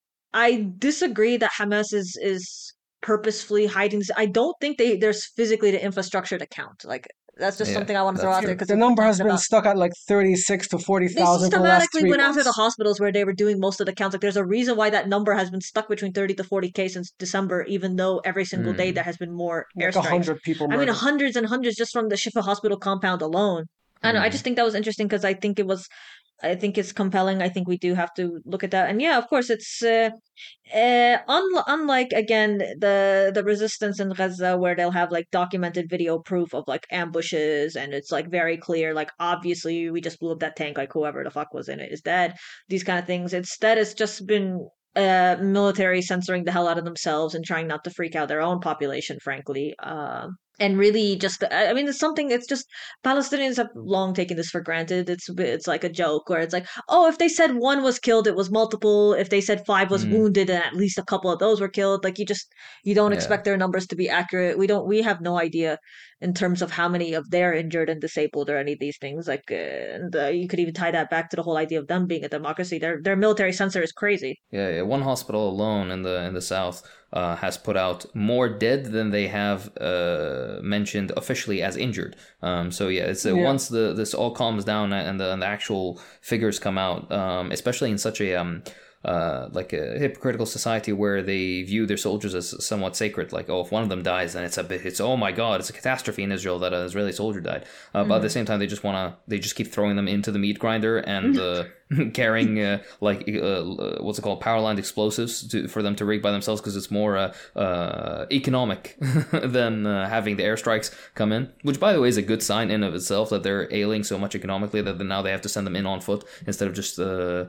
I disagree that Hamas is is purposefully hiding this. I don't think they there's physically the infrastructure to count. Like, that's just Yeah, something I want to throw that's out there true. because The number has been about, stuck at like thirty-six to they forty thousand for the last systematically three went after months. the hospitals where they were doing most of the counts. Like, there's a reason why that number has been stuck between thirty to forty K since December, even though every single day Mm. there has been more Like a airstrikes. hundred people I mean, murdered. hundreds and hundreds just from the Shifa hospital compound alone. I don't know. I Mm. just think that was interesting because I think it was, I think it's compelling. I think we do have to look at that. And yeah, of course, it's uh, uh, un- unlike again the the resistance in Gaza where they'll have like documented video proof of like ambushes, and it's like very clear, like obviously we just blew up that tank, like whoever the fuck was in it is dead. These kind of things. Instead, it's just been uh military censoring the hell out of themselves and trying not to freak out their own population, frankly. Um and really just I I mean it's something, it's just Palestinians have long taken this for granted. It's it's like a joke where it's like, oh, if they said one was killed, it was multiple. If they said five was Mm. wounded, and at least a couple of those were killed. Like, you just you don't Yeah. expect their numbers to be accurate. We don't we have no idea in terms of how many of they're injured and disabled or any of these things. Like, uh, and uh, you could even tie that back to the whole idea of them being a democracy. Their their military censor is crazy. Yeah, yeah. One hospital alone in the in the south uh, has put out more dead than they have uh, mentioned officially as injured. Um, so yeah, it's uh, Yeah. once the this all calms down and the, and the actual figures come out, um, especially in such a um, uh, like a hypocritical society where they view their soldiers as somewhat sacred. Like, oh, if one of them dies, then it's a bit, it's oh my god, it's a catastrophe in Israel that an Israeli soldier died. Uh, mm-hmm. But at the same time, they just wanna, they just keep throwing them into the meat grinder and uh, carrying uh, like uh, what's it called, power line explosives to, for them to rig by themselves because it's more uh, uh, economic than uh, having the airstrikes come in. Which, by the way, is a good sign in of itself that they're ailing so much economically that now they have to send them in on foot instead of just uh,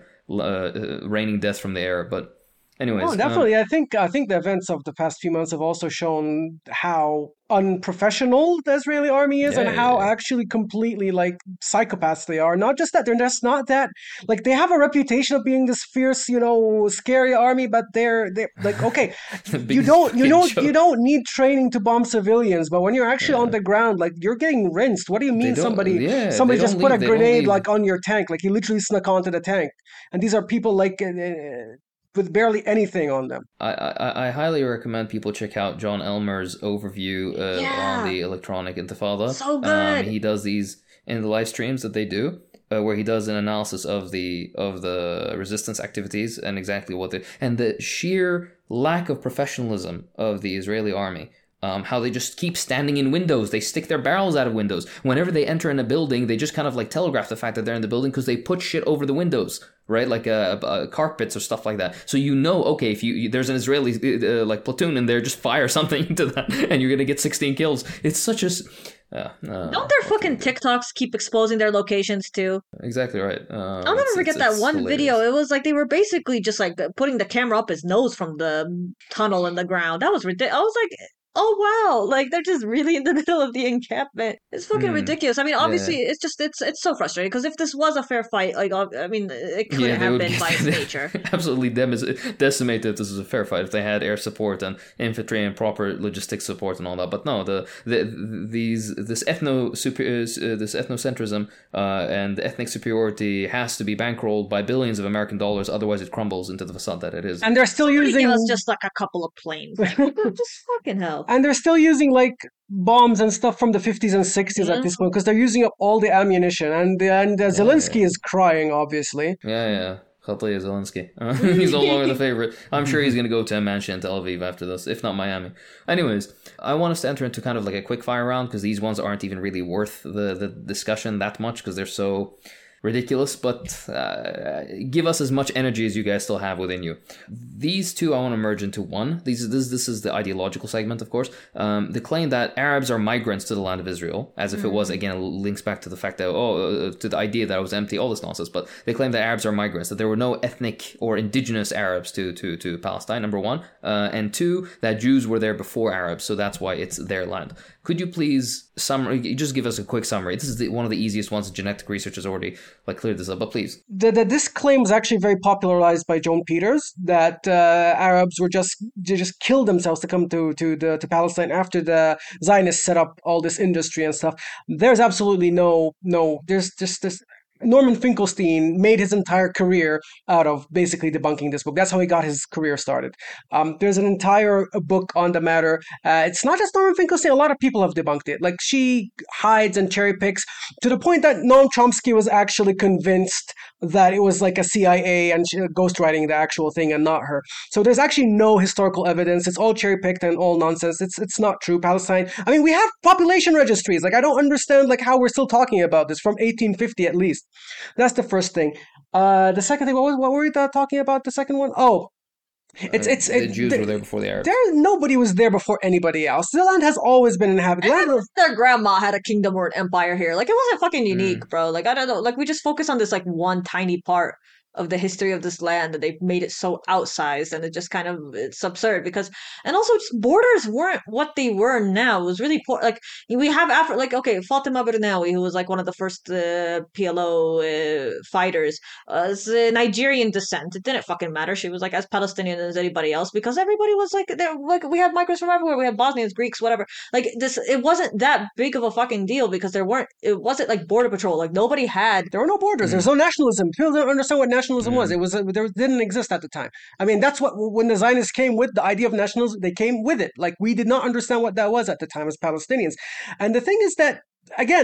uh, raining death from the air. But anyways, oh, definitely. Um, I think I think the events of the past few months have also shown how unprofessional the Israeli army is, yeah, and how yeah, yeah. actually completely like psychopaths they are. Not just that, they're just not that like they have a reputation of being this fierce, you know, scary army, but they're they like okay, you don't you don't you don't need training to bomb civilians, but when you're actually yeah. on the ground, like you're getting rinsed. What do you mean somebody yeah, somebody just put leave, a grenade like on your tank? Like he literally snuck onto the tank, and these are people like. Uh, with barely anything on them. I, I, I highly recommend people check out John Elmer's overview uh, yeah. on the electronic intifada. So good. Um, he does these in the live streams that they do, uh, where he does an analysis of the of the resistance activities and exactly what they and the sheer lack of professionalism of the Israeli army. Um, how they just keep standing in windows. They stick their barrels out of windows. Whenever they enter in a building, they just kind of like telegraph the fact that they're in the building because they put shit over the windows, right? Like uh, uh, carpets or stuff like that. So you know, okay, if you, you there's an Israeli uh, like platoon in there, just fire something into that, and you're gonna get sixteen kills. It's such a uh, uh, don't their fucking TikToks keep exposing their locations too? Exactly right. Uh, I'll never forget that one hilarious. video. It was like they were basically just like putting the camera up his nose from the tunnel in the ground. That was ridiculous. I was like. Oh wow! Like they're just really in the middle of the encampment. It's fucking mm. ridiculous. I mean, obviously, yeah. it's just it's it's so frustrating because if this was a fair fight, like I mean, it couldn't yeah, have been by its nature. Absolutely dem- decimate that this is a fair fight if they had air support and infantry and proper logistics support and all that. But no, the, the these this ethno super, uh, this ethnocentrism uh, and ethnic superiority has to be bankrolled by billions of American dollars. Otherwise, it crumbles into the facade that it is. And they're still using. It was just like a couple of planes. Just fucking hell. And they're still using like bombs and stuff from the fifties and sixties yeah. at this point because they're using up all the ammunition. And and uh, Zelensky yeah, yeah. is crying, obviously. Yeah, yeah. Khataya Zelensky. Uh, he's no longer the favorite. I'm sure he's going to go to a mansion in Tel Aviv after this, if not Miami. Anyways, I want us to enter into kind of like a quick fire round because these ones aren't even really worth the, the discussion that much because they're so ridiculous, but uh, give us as much energy as you guys still have within you. These two I want to merge into one. These this this is the ideological segment, of course. Um, the claim that Arabs are migrants to the land of Israel, as if mm. it was, again, links back to the fact that, oh, uh, to the idea that it was empty, all this nonsense, but they claim that Arabs are migrants, that there were no ethnic or indigenous Arabs to, to, to Palestine, number one, uh, and two, that Jews were there before Arabs, so that's why it's their land. Could you please summary, just give us a quick summary? This is the, one of the easiest ones. Genetic research has already like cleared this up, but please. The, the, this claim was actually very popularized by Joan Peters, that uh, Arabs were just they just killed themselves to come to to the to Palestine after the Zionists set up all this industry and stuff. There's absolutely no no. There's just this. Norman Finkelstein made his entire career out of basically debunking this book. That's how he got his career started. Um, there's an entire book on the matter. Uh, it's not just Norman Finkelstein. A lot of people have debunked it. Like she hides and cherry picks to the point that Noam Chomsky was actually convinced that it was like a C I A and ghostwriting the actual thing and not her. So there's actually no historical evidence. It's all cherry picked and all nonsense. It's it's not true. Palestine. I mean, we have population registries. Like I don't understand like how we're still talking about this from eighteen fifty at least. That's the first thing. Uh, the second thing, what was what were we talking about? The second one? Oh, it's it's uh, the it, Jews the, were there before the Arabs. There, nobody was there before anybody else. The land has always been inhabited. Land, their grandma had a kingdom or an empire here. Like it wasn't fucking unique, mm. bro. Like I don't know. Like we just focus on this like one tiny part of the history of this land that they've made it so outsized, and it just kind of it's absurd because and also just borders weren't what they were now. It was really poor. Like we have Afro like okay Fatima Bernawi, who was like one of the first uh, P L O uh, fighters, uh, is uh, Nigerian descent. It didn't fucking matter. She was like as Palestinian as anybody else because everybody was like there. Like we had migrants from everywhere. We had Bosnians, Greeks, whatever. Like this, it wasn't that big of a fucking deal because there weren't. It wasn't like border patrol. Like nobody had. There were no borders. Mm. There's no nationalism. People don't understand what nationalism Nationalism was. It was a, there didn't exist at the time. I mean, that's what when the Zionists came with the idea of nationalism, they came with it. Like we did not understand what that was at the time as Palestinians. And the thing is that again,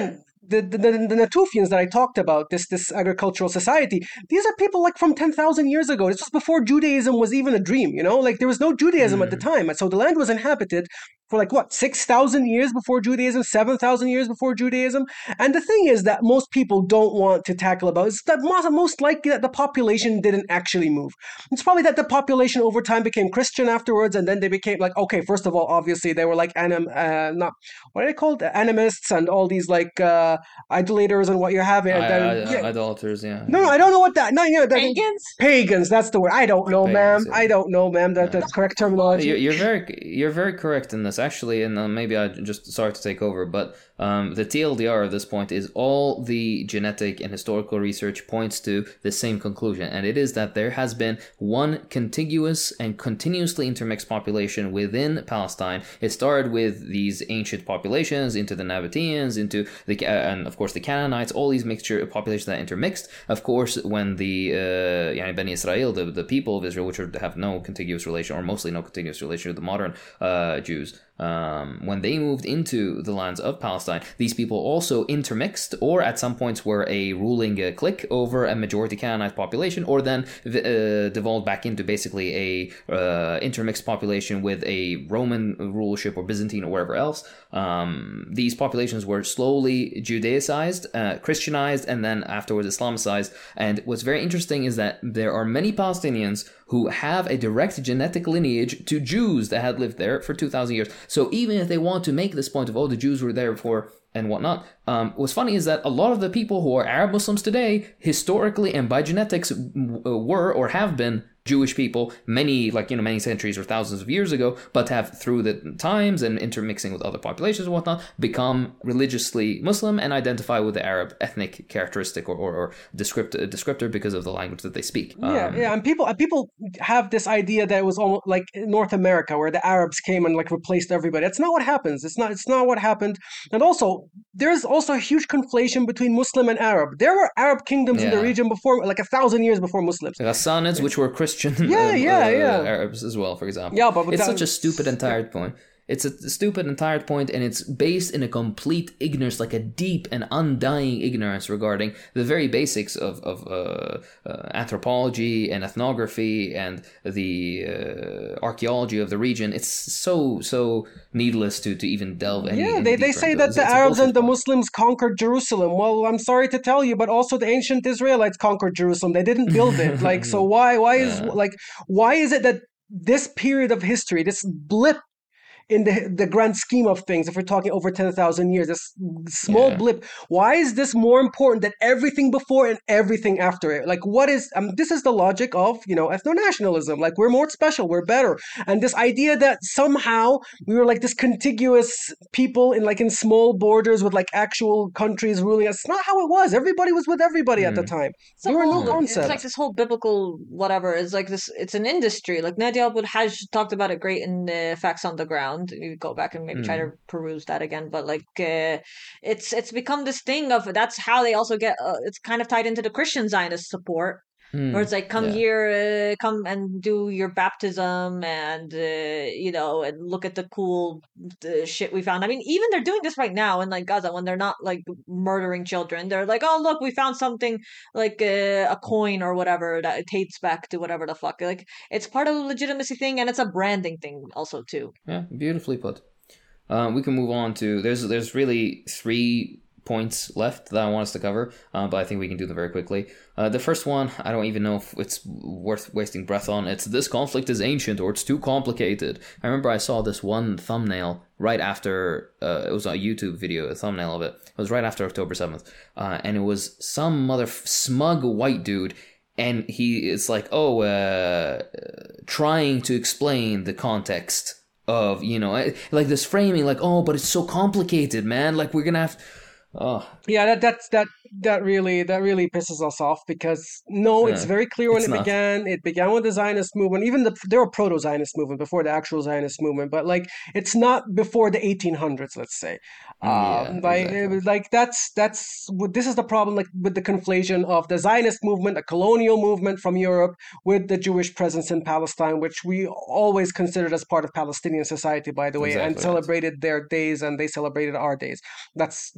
the, the, the, the Natufians that I talked about, this this agricultural society, these are people like from ten thousand years ago. This was before Judaism was even a dream, you know? Like there was no Judaism mm. at the time. So the land was inhabited for like what, six thousand years before Judaism, seven thousand years before Judaism. And the thing is that most people don't want to tackle about is that most, most likely that the population didn't actually move. It's probably that the population over time became Christian afterwards, and then they became like, okay, first of all, obviously they were like anim, uh, not what are they called, animists, and all these like uh, idolaters and what you're having. And I, then, I, yeah. Idolaters, yeah. No, no, I don't know what that. No, yeah, that, pagans. Pagans. That's the word. I don't know, Pagans, ma'am. yeah. I don't know, ma'am. That, Yeah. That's correct terminology. You're, you're very, you're very correct in this, actually, and uh, maybe I just sorry to take over, but um, the T L D R at this point is all the genetic and historical research points to the same conclusion, and it is that there has been one contiguous and continuously intermixed population within Palestine. It started with these ancient populations, into the Nabateans, into the uh, and of course the Canaanites, all these mixture of populations that intermixed. Of course, when the uh, yani Bani Israel, the, the people of Israel, which are, have no contiguous relation, or mostly no contiguous relation with the modern uh, Jews, um, when they moved into the lands of Palestine, these people also intermixed, or at some points were a ruling uh, clique over a majority Canaanite population, or then uh, devolved back into basically a uh, intermixed population with a Roman rulership or Byzantine or wherever else. Um, these populations were slowly Judaicized, uh, Christianized, and then afterwards Islamicized. And what's very interesting is that there are many Palestinians who have a direct genetic lineage to Jews that had lived there for two thousand years. So even if they want to make this point of, oh, the Jews were there before and whatnot, um, what's funny is that a lot of the people who are Arab Muslims today, historically and by genetics, w- were or have been Jewish people many, like, you know, many centuries or thousands of years ago, but have through the times and intermixing with other populations and whatnot, become religiously Muslim and identify with the Arab ethnic characteristic or, or, or descriptor, descriptor because of the language that they speak. Yeah, Um, yeah, and people people have this idea that it was almost like North America, where the Arabs came and like replaced everybody. That's not what happens. It's not. It's not what happened. And also, there's also a huge conflation between Muslim and Arab. There were Arab kingdoms in the Yeah. region before, like a thousand years before Muslims. The Hassanids, which were Christian Yeah, um, yeah, uh, yeah. Arabs as well, for example. Yeah, but it's that- such a stupid and tired point. It's a stupid and tired point, and it's based in a complete ignorance, like a deep and undying ignorance regarding the very basics of, of uh, uh, anthropology and ethnography and the uh, archaeology of the region. It's so, so needless to, to even delve any Yeah, any they, they deeper say into that it. the It's a Arabs bullshit and the point. Muslims conquered Jerusalem. Well, I'm sorry to tell you, but also the ancient Israelites conquered Jerusalem. They didn't build it. Like, so why why is Yeah. like why is it that this period of history, this blip in the the grand scheme of things, if we're talking over ten thousand years, this small Yeah. blip, why is this more important than everything before and everything after it? Like, what is, um, this is the logic of, you know, ethno-nationalism. Like, we're more special, we're better. And this idea that somehow we were like this contiguous people in like in small borders with like actual countries ruling us. It's not how it was. Everybody was with everybody at the Mm. time. It's a There were no whole, it's concepts. like this whole biblical whatever. It's like this. It's an industry. Like Nadia Al-Hajj talked about it great in uh, Facts on the Ground. You go back and maybe try to peruse that again. But like, uh, it's it's become this thing of that's how they also get. Uh, it's kind of tied into the Christian Zionist support. Mm. Where it's like, come Yeah. here, uh, come and do your baptism, and uh, you know, and look at the cool uh, shit we found. I mean, even they're doing this right now in like Gaza when they're not like murdering children. They're like, oh look, we found something like uh, a coin or whatever that it dates back to whatever the fuck. Like, it's part of the legitimacy thing, and it's a branding thing also too. Yeah, beautifully put. Uh, we can move on to there's there's really three points left that I want us to cover, uh, but I think we can do them very quickly. Uh, the first one, I don't even know if it's worth wasting breath on. It's this conflict is ancient or it's too complicated. I remember I saw this one thumbnail right after, uh, it was a YouTube video, a thumbnail of it. It was right after October seventh, uh, and it was some mother f- smug white dude, and he is like, oh, uh, trying to explain the context of, you know, like this framing, like, oh, but it's so complicated, man. Like, we're gonna have, oh, Yeah, that that's that that really that really pisses us off because no, it's Yeah, very clear when it's it not. began. It began with the Zionist movement, even the there were proto-Zionist movement before the actual Zionist movement, but like it's not before the eighteen hundreds, let's say. Yeah, Um, like it exactly. was like that's that's what this is the problem, like with the conflation of the Zionist movement, a colonial movement from Europe, with the Jewish presence in Palestine, which we always considered as part of Palestinian society, by the way, and Exactly right. celebrated their days and they celebrated our days. That's that's how it's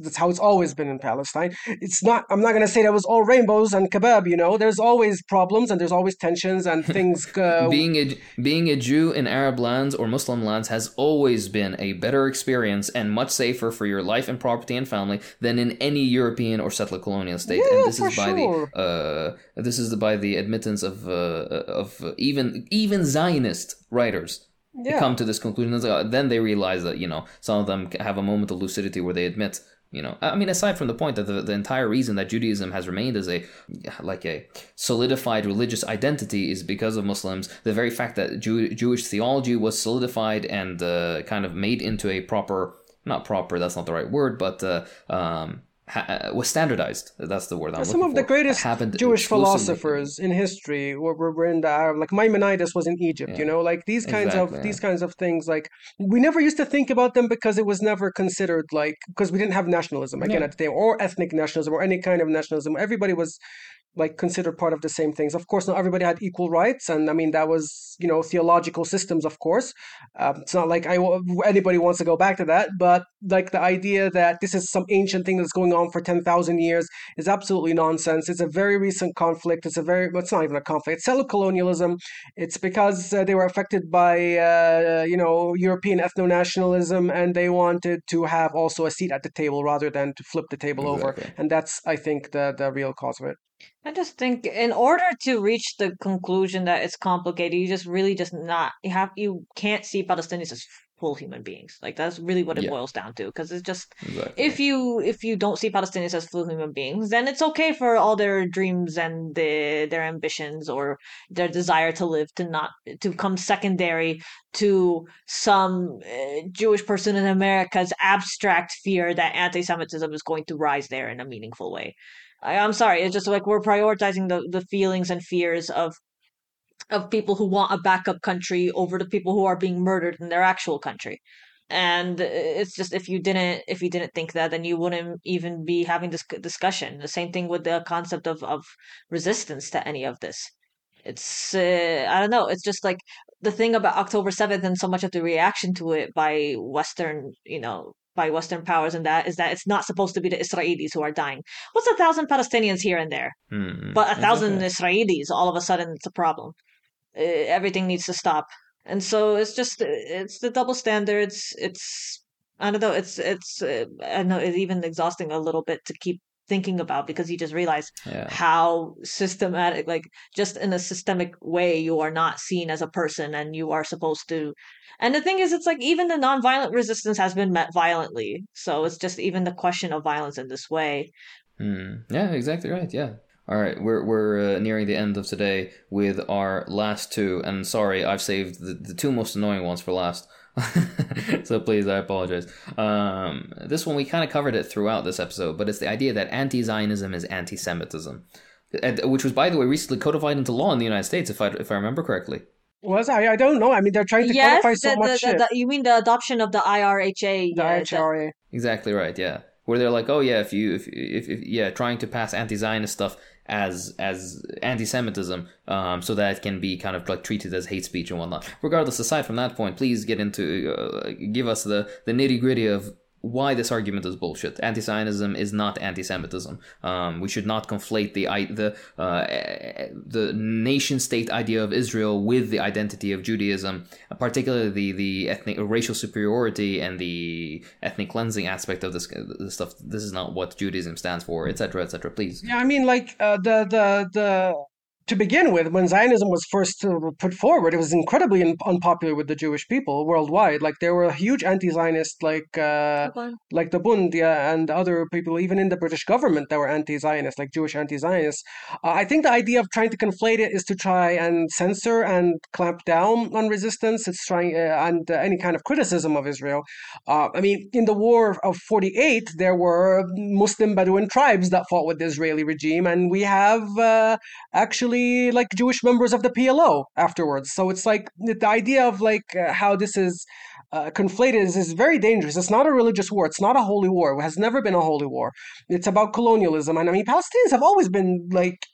always been in Palestine. It's not, I'm not going to say that was all rainbows and kebab, you know, there's always problems and there's always tensions and things. Uh, being a being a Jew in Arab lands or Muslim lands has always been a better experience and much safer for your life and property and family than in any European or settler colonial state. Yeah, and this for is by sure. the uh, this is by the admittance of uh, of even even Zionist writers. They Yeah. come to this conclusion. Then they realize that, you know, some of them have a moment of lucidity where they admit, you know, I mean, aside from the point that the, the entire reason that Judaism has remained as a, like a solidified religious identity is because of Muslims. The very fact that Jew, Jewish theology was solidified and uh, kind of made into a proper, not proper, that's not the right word, but uh, um, ha- was standardized. That's the word I'm Some looking of the for. greatest Happened Jewish exclusively- philosophers in history were, were, were in the Arab, like Maimonides was in Egypt, Yeah. you know, like these kinds Exactly, of yeah. these kinds of things. Like we never used to think about them because it was never considered, like, because we didn't have nationalism again Yeah. at the time, or ethnic nationalism or any kind of nationalism. Everybody was like considered part of the same things. Of course, not everybody had equal rights, and I mean that was, you know, theological systems. Of course, um, it's not like I anybody wants to go back to that, but like the idea that this is some ancient thing that's going on for ten thousand years is absolutely nonsense. It's a very recent conflict. It's a very, well, it's not even a conflict. It's settler colonialism. It's because uh, they were affected by, uh, you know, European ethno-nationalism, and they wanted to have also a seat at the table rather than to flip the table over. Exactly. And that's, I think, the the real cause of it. I just think in order to reach the conclusion that it's complicated, you just really just not you have you can't see Palestinians as full human beings. Like that's really what it Yeah. boils down to. Because it's just Exactly. if you if you don't see Palestinians as full human beings, then it's okay for all their dreams and the, their ambitions or their desire to live to not to come secondary to some uh, Jewish person in America's abstract fear that anti-Semitism is going to rise there in a meaningful way. I, I'm sorry, it's just like we're prioritizing the, the feelings and fears of of people who want a backup country over the people who are being murdered in their actual country. And it's just if you didn't if you didn't think that, then you wouldn't even be having this discussion. The same thing with the concept of, of resistance to any of this. It's uh, I don't know. It's just like the thing about October seventh and so much of the reaction to it by Western, you know, by Western powers and that is that it's not supposed to be the Israelis who are dying. What's a thousand Palestinians here and there? Hmm. But a thousand Exactly. Israelis, all of a sudden, it's a problem. Uh, everything needs to stop, and so it's just it's the double standards. It's I don't know. It's it's uh, I know it's even exhausting a little bit to keep thinking about because you just realize Yeah. how systematic, like just in a systemic way, you are not seen as a person, and you are supposed to. And the thing is, it's like even the nonviolent resistance has been met violently. So it's just even the question of violence in this way. Hmm. Yeah, exactly right. Yeah. All right, we're we're uh, nearing the end of today with our last two, and sorry, I've saved the, the two most annoying ones for last. So please, I apologize. Um, this one we kind of covered it throughout this episode, but it's the idea that anti-Zionism is anti-Semitism, and, which was, by the way, recently codified into law in the United States, if I if I remember correctly. Was I? I don't know. I mean, they're trying to Yes, codify so the, much the, shit. the, the, you mean the adoption of the I R H A? The Yeah, H R A. Exactly right. Yeah, where they're like, oh yeah, if you if if, if yeah, trying to pass anti-Zionist stuff as as anti-Semitism, um, so that it can be kind of like treated as hate speech and whatnot. Regardless, aside from that point, please get into uh, give us the the nitty gritty of why this argument is bullshit. Anti-Zionism is not anti-Semitism. Um, we should not conflate the the uh, the nation-state idea of Israel with the identity of Judaism, particularly the the ethnic racial superiority and the ethnic cleansing aspect of this, this stuff. This is not what Judaism stands for, et cetera, et cetera. Please. Yeah, I mean, like uh, the the the to begin with, when Zionism was first uh, put forward, it was incredibly un- unpopular with the Jewish people worldwide. Like there were huge anti-Zionist, like uh, like the Bund, yeah, and other people, even in the British government, that were anti-Zionist, like Jewish anti-Zionists. Uh, I think the idea of trying to conflate it is to try and censor and clamp down on resistance. It's trying uh, and uh, any kind of criticism of Israel. Uh, I mean, in the War of forty-eight, there were Muslim Bedouin tribes that fought with the Israeli regime, and we have uh, actually like Jewish members of the P L O afterwards. So it's like the idea of like uh, how this is uh, conflated is, is very dangerous. It's not a religious war. It's not a holy war. It has never been a holy war. It's about colonialism. And I mean, Palestinians have always been like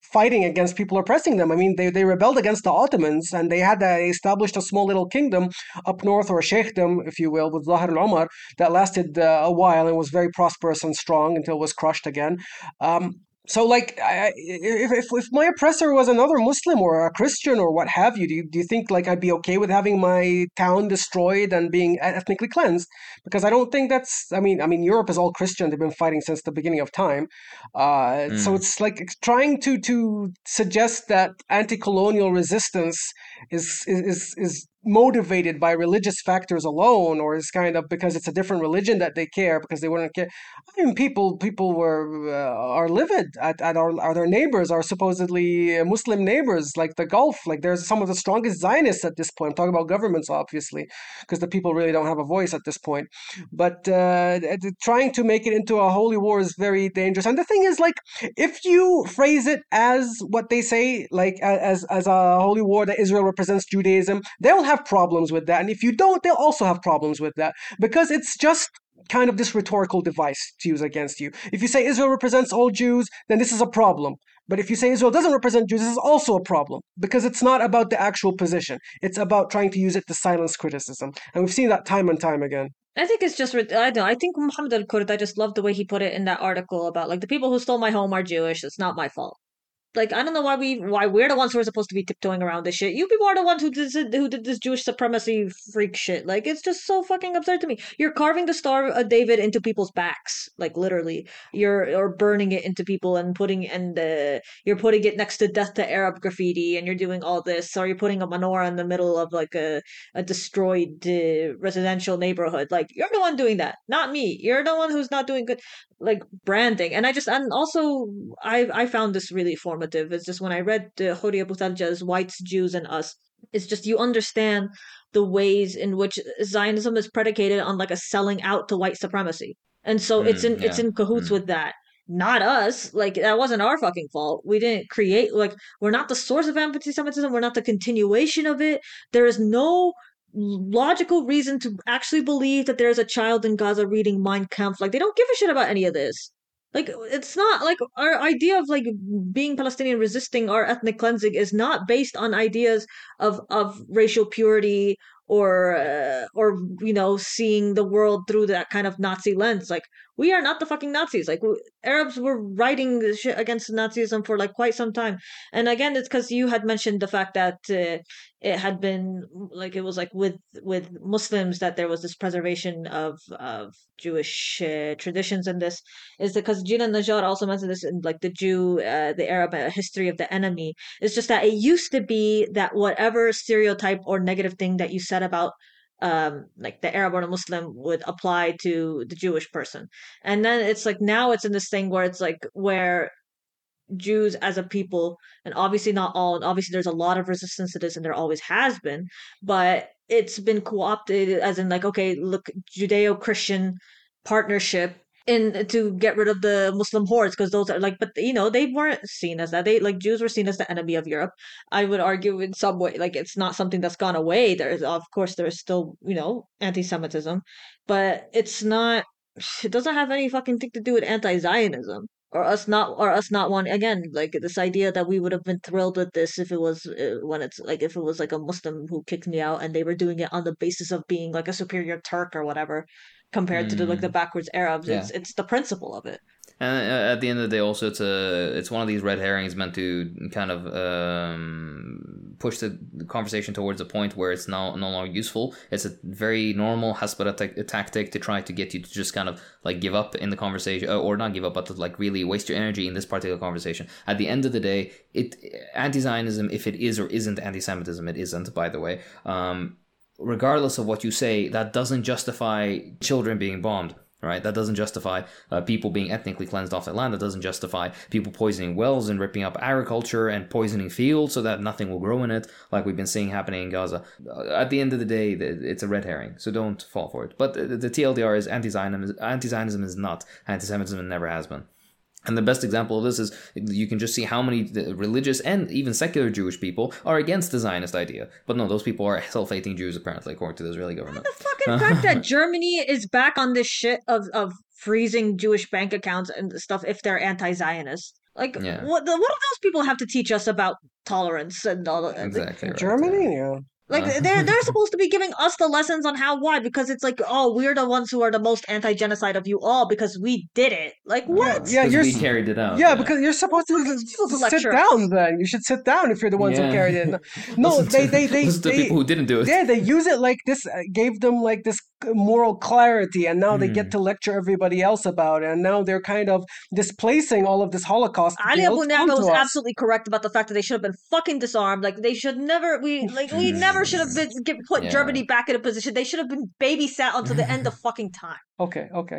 fighting against people oppressing them. I mean, they, they rebelled against the Ottomans, and they had uh, established a small little kingdom up north, or a sheikhdom, if you will, with Zahir al-Umar, that lasted uh, a while and was very prosperous and strong until it was crushed again. Um, So, like, I, if, if if my oppressor was another Muslim or a Christian or what have you, do you do you think like I'd be okay with having my town destroyed and being ethnically cleansed? Because I don't think that's. I mean, I mean, Europe is all Christian. They've been fighting since the beginning of time. Uh, mm. So it's like trying to to suggest that anti-colonial resistance is is is. is motivated by religious factors alone, or is kind of because it's a different religion that they care, because they wouldn't care. I mean, people people were uh, are livid at, at our, our their neighbors, our supposedly Muslim neighbors, like the Gulf. Like, there's some of the strongest Zionists at this point. I'm talking about governments, obviously, because the people really don't have a voice at this point. But uh, trying to make it into a holy war is very dangerous. And the thing is, like, if you phrase it as what they say, like as as a holy war that Israel represents Judaism, they'll have problems with that. And if you don't, they'll also have problems with that, because it's just kind of this rhetorical device to use against you. If you say Israel represents all Jews, then this is a problem. But if you say Israel doesn't represent Jews, this is also a problem, because it's not about the actual position. It's about trying to use it to silence criticism. And we've seen that time and time again. I think it's just, I don't know, I think Muhammad al-Kurd, I just love the way he put it in that article about, like, the people who stole my home are Jewish. It's not my fault. Like, I don't know why we why we're the ones who are supposed to be tiptoeing around this shit. You people are the ones who did who did this Jewish supremacy freak shit. Like, it's just so fucking absurd to me. You're carving the Star of David into people's backs, like, literally. You're or burning it into people and putting and uh, you're putting it next to Death to Arab graffiti, and you're doing all this. Or you're putting a menorah in the middle of like a a destroyed uh, residential neighborhood. Like, you're the one doing that, not me. You're the one who's not doing good, like, branding. And I just and also I I found this really formative. It's just when I read uh, Horia Butalja's Whites, Jews, and Us, it's just you understand the ways in which Zionism is predicated on like a selling out to white supremacy. And so mm, it's in yeah. it's in cahoots mm. with that. Not us. Like, that wasn't our fucking fault. We didn't create, like, we're not the source of anti-Semitism. We're not the continuation of it. There is no logical reason to actually believe that there is a child in Gaza reading Mein Kampf. Like, they don't give a shit about any of this. Like, it's not like our idea of like being Palestinian, resisting our ethnic cleansing is not based on ideas of of racial purity or uh, or you know, seeing the world through that kind of Nazi lens. Like, we are not the fucking Nazis. Like, Arabs were writing this shit against Nazism for like quite some time. And again, it's because you had mentioned the fact that uh, it had been like it was like with with Muslims that there was this preservation of of Jewish uh, traditions. And this is because Gina Najjar also mentioned this in like the Jew, uh, the Arab history of the enemy. It's just that it used to be that whatever stereotype or negative thing that you said about um like the Arab or the Muslim would apply to the Jewish person. And then it's like now it's in this thing where it's like where Jews as a people, and obviously not all, and obviously there's a lot of resistance to this, and there always has been, but it's been co-opted as in like, okay, look, Judeo-Christian partnership in to get rid of the Muslim hordes, because those are like, but you know, they weren't seen as that. They like Jews were seen as the enemy of Europe. I would argue in some way, like, it's not something that's gone away. There's, of course, there's still, you know, anti-Semitism, but it's not. It doesn't have any fucking thing to do with anti-Zionism or us not or us not wanting, again, like this idea that we would have been thrilled with this if it was uh, when it's like if it was like a Muslim who kicked me out and they were doing it on the basis of being like a superior Turk or whatever, compared mm. to the, like the backwards Arabs. Yeah. It's it's the principle of it. And at the end of the day, also it's a it's one of these red herrings meant to kind of um, push the conversation towards a point where it's now no longer useful. It's a very normal Hasbara t- tactic to try to get you to just kind of like give up in the conversation, or not give up, but to like really waste your energy in this particular conversation. At the end of the day, it anti-Zionism, if it is or isn't anti-Semitism, it isn't, by the way. Um, regardless of what you say, that doesn't justify children being bombed. Right, that doesn't justify uh, people being ethnically cleansed off their land. That doesn't justify people poisoning wells and ripping up agriculture and poisoning fields so that nothing will grow in it, like we've been seeing happening in Gaza. Uh, at the end of the day, it's a red herring, so don't fall for it. But the, the T L D R is anti-Zionism. Anti-Zionism is not anti-Semitism, and never has been. And the best example of this is you can just see how many religious and even secular Jewish people are against the Zionist idea. But no, those people are self-hating Jews, apparently, according to the Israeli government. The fucking fact that Germany is back on this shit of, of freezing Jewish bank accounts and stuff if they're anti-Zionist. Like, Yeah. what the, what do those people have to teach us about tolerance and all that? Exactly right. Germany, yeah. yeah. Like Uh. they're they're supposed to be giving us the lessons on how why because it's like, oh, we're the ones who are the most anti-genocide of you all because we did it. Like what? Yeah, Because you're we s- carried it out. Yeah, because you're supposed to Supposed to sit lecture us. down. Then you should sit down if you're the ones Yeah. who carried it. No, no, Listen they to- they they listen to they people who didn't do it. yeah, they use it like this, uh, gave them like this moral clarity, and now they Hmm. get to lecture everybody else about it, and now they're kind of displacing all of this Holocaust Ali guilt Abu Naga onto was us. absolutely correct about the fact that they should have been fucking disarmed. Like they should never, we like we never should have been get, put Yeah. Germany back in a position. They should have been babysat until the end of fucking time. Okay, okay.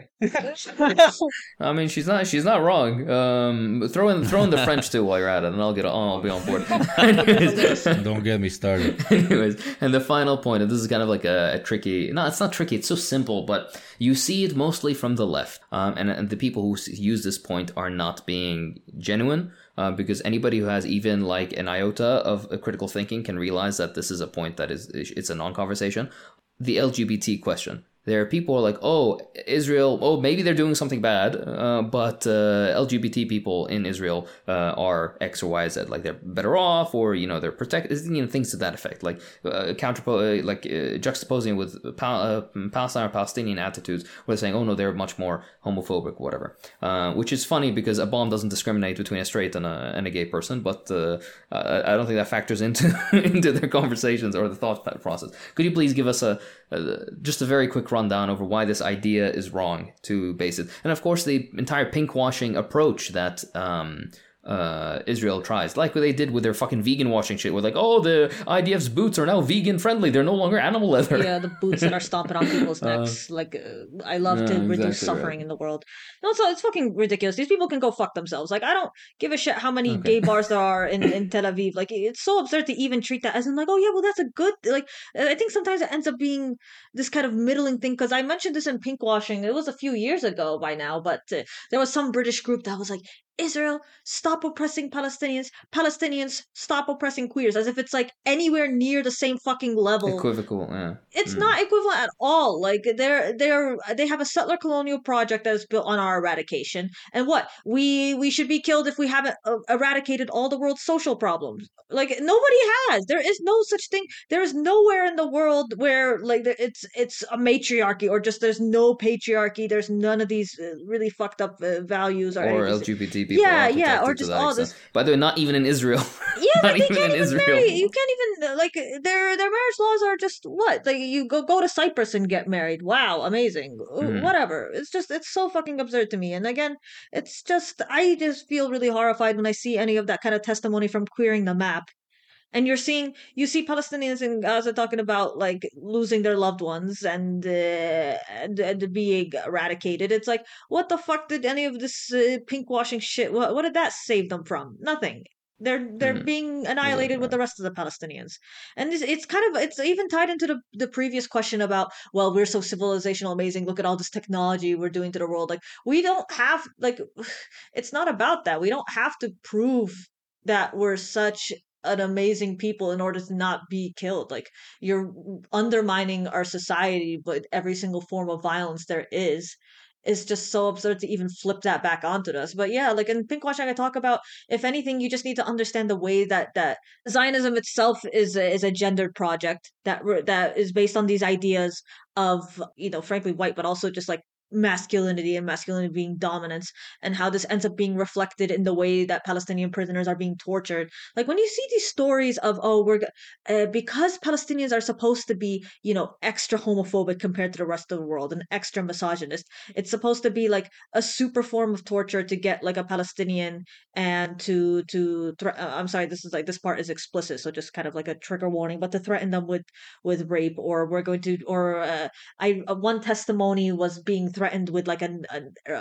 I mean, she's not she's not wrong. Um, throw in throw in the French too while you're at it, and I'll get I'll be on board. Anyways, Don't get me started. anyways, and the final point, and this is kind of like a, a tricky. No, it's not tricky. It's so simple, but you see it mostly from the left, um, and and the people who s- use this point are not being genuine. Uh, because anybody who has even like an iota of uh, critical thinking can realize that this is a point that is it's a non-conversation. The L G B T question. There are people who are like, oh, Israel, oh, maybe they're doing something bad, uh, but uh, L G B T people in Israel uh, are X or Y, Z. Like they're better off, or you know they're protected. You know things to that effect. Like uh, counterpo, like uh, juxtaposing with Pal- uh, Palestine or Palestinian attitudes, where they're saying, oh no, they're much more homophobic, whatever. Uh, which is funny because a bomb doesn't discriminate between a straight and a and a gay person, but uh, I I don't think that factors into into their conversations or the thought process. Could you please give us a, a just a very quick rundown over why this idea is wrong to base it, and of course the entire pinkwashing approach that um, uh, Israel tries, like what they did with their fucking vegan washing shit, where like, oh, the I D F's boots are now vegan friendly; they're no longer animal leather. Yeah, the boots that are stomping on people's necks. like, uh, I love yeah, to reduce exactly suffering right. in the world. No, so it's fucking ridiculous. These people can go fuck themselves. Like, I don't give a shit how many Okay. gay bars there are in, in Tel Aviv. Like, it's so absurd to even treat that as in like, oh yeah, well that's a good. Like, I think sometimes it ends up being this kind of middling thing. Because I mentioned this in pinkwashing. It was a few years ago by now, but uh, there was some British group that was like, Israel, stop oppressing Palestinians. Palestinians, stop oppressing queers. As if it's like anywhere near the same fucking level. Equivocal, yeah. It's Mm. not equivalent at all. Like they're they're they have a settler colonial project that is built on our eradication. And what we we should be killed if we haven't uh, eradicated all the world's social problems. Like nobody has. There is no such thing. There is nowhere in the world where like there- it's it's a matriarchy or just there's no patriarchy. There's none of these uh, really fucked up uh, values or, Or anything. L G B T people. Yeah, are yeah, or protected to just that all extent. this- By the way, not even in Israel. Yeah, Not like they even can't in even Israel. marry. You can't even uh, like their their marriage laws are just what? Like you go go to Cyprus and get married. Wow, amazing. Uh, Mhm. Whatever. It's just it's so fucking absurd to me. And again, it's just I just feel really horrified when I see any of that kind of testimony from Queering the Map. And you're seeing you see Palestinians in Gaza talking about like losing their loved ones and uh, and, and being eradicated. It's like what the fuck did any of this uh, pinkwashing shit? What what did that save them from? Nothing. They're they're Mhm. being annihilated with the rest of the Palestinians, and it's, it's kind of it's even tied into the the previous question about well we're so civilizational amazing. Look at all this technology we're doing to the world. Like we don't have like it's not about that. We don't have to prove that we're such an amazing people in order to not be killed. Like you're undermining our society with every single form of violence there is. It's just so absurd to even flip that back onto us. But yeah, like in pinkwashing, I talk about if anything, you just need to understand the way that that Zionism itself is a, is a gendered project that re- that is based on these ideas of you know, frankly, white, but also just like masculinity and masculinity being dominance, and how this ends up being reflected in the way that Palestinian prisoners are being tortured. Like when you see these stories of oh we're go- uh, because Palestinians are supposed to be you know extra homophobic compared to the rest of the world and extra misogynist, it's supposed to be like a super form of torture to get like a Palestinian and to to thre- uh, I'm sorry, this is like this part is explicit, so just kind of like a trigger warning, but to threaten them with with rape, or we're going to or uh, I uh, one testimony was being threatened with like an, an uh,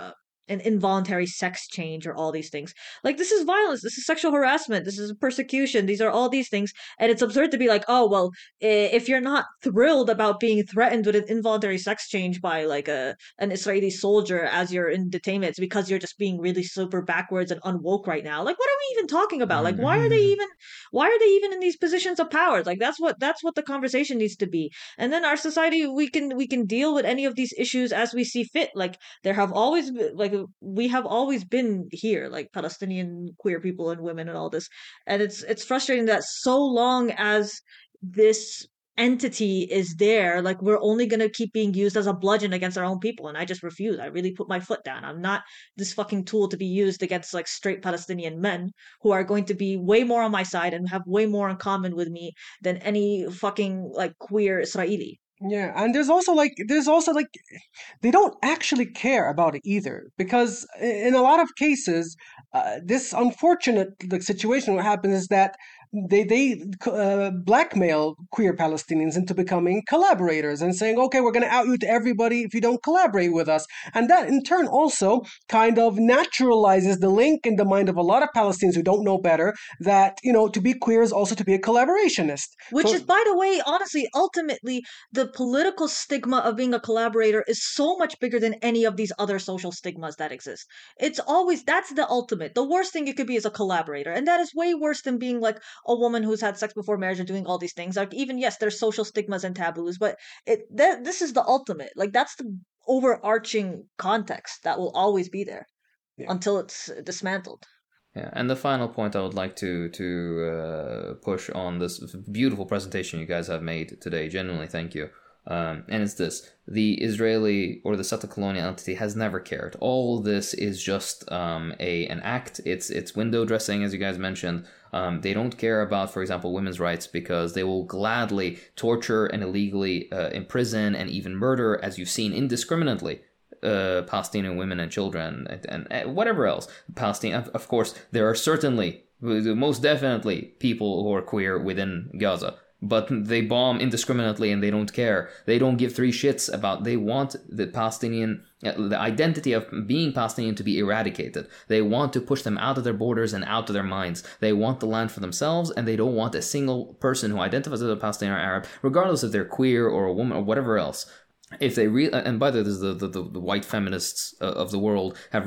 an involuntary sex change or all these things. Like, this is violence, this is sexual harassment, this is persecution, these are all these things. And it's absurd to be like, oh, well, if you're not thrilled about being threatened with an involuntary sex change by like a an Israeli soldier as you're in detainment, it's because you're just being really super backwards and unwoke right now. Like, what are we even talking about? Like, why are they even why are they even in these positions of power? Like, that's what that's what the conversation needs to be. And then our society, we can we can deal with any of these issues as we see fit. Like, there have always been, like we have always been here, like Palestinian queer people and women and all this. And it's it's frustrating that so long as this entity is there, like, we're only going to keep being used as a bludgeon against our own people. And I just refuse. I really put my foot down. I'm not this fucking tool to be used against like straight Palestinian men who are going to be way more on my side and have way more in common with me than any fucking like queer Israeli. Yeah, and there's also like there's also like they don't actually care about it either, because i- in a lot of cases, uh, this unfortunate like situation what happens is that they they uh, blackmail queer Palestinians into becoming collaborators and saying, okay, we're going to out you to everybody if you don't collaborate with us, and that in turn also kind of naturalizes the link in the mind of a lot of Palestinians who don't know better that you know to be queer is also to be a collaborationist. Which So is, by the way, honestly, ultimately, the political stigma of being a collaborator is so much bigger than any of these other social stigmas that exist. It's always, that's the ultimate. The worst thing you could be is a collaborator. And that is way worse than being like a woman who's had sex before marriage and doing all these things. Like, even, yes, there's social stigmas and taboos, but it that this is the ultimate. Like, that's the overarching context that will always be there yeah. until it's dismantled. Yeah, and the final point I would like to to uh, push on this beautiful presentation you guys have made today. Genuinely, thank you. Um, and it's this: the Israeli or the settler colonial entity has never cared. All this is just um, a an act. It's it's window dressing, as you guys mentioned. Um, they don't care about, for example, women's rights, because they will gladly torture and illegally uh, imprison and even murder, as you've seen, indiscriminately. Uh, Palestinian women and children and, and, and whatever else. Palestinian, of course, there are certainly, most definitely, people who are queer within Gaza, but they bomb indiscriminately and they don't care. They don't give three shits about. They want the Palestinian, the identity of being Palestinian to be eradicated. They want to push them out of their borders and out of their minds. They want the land for themselves, and they don't want a single person who identifies as a Palestinian or Arab, regardless if they're queer or a woman or whatever else. If they re- and by the way, the, the, the, the white feminists uh, of the world have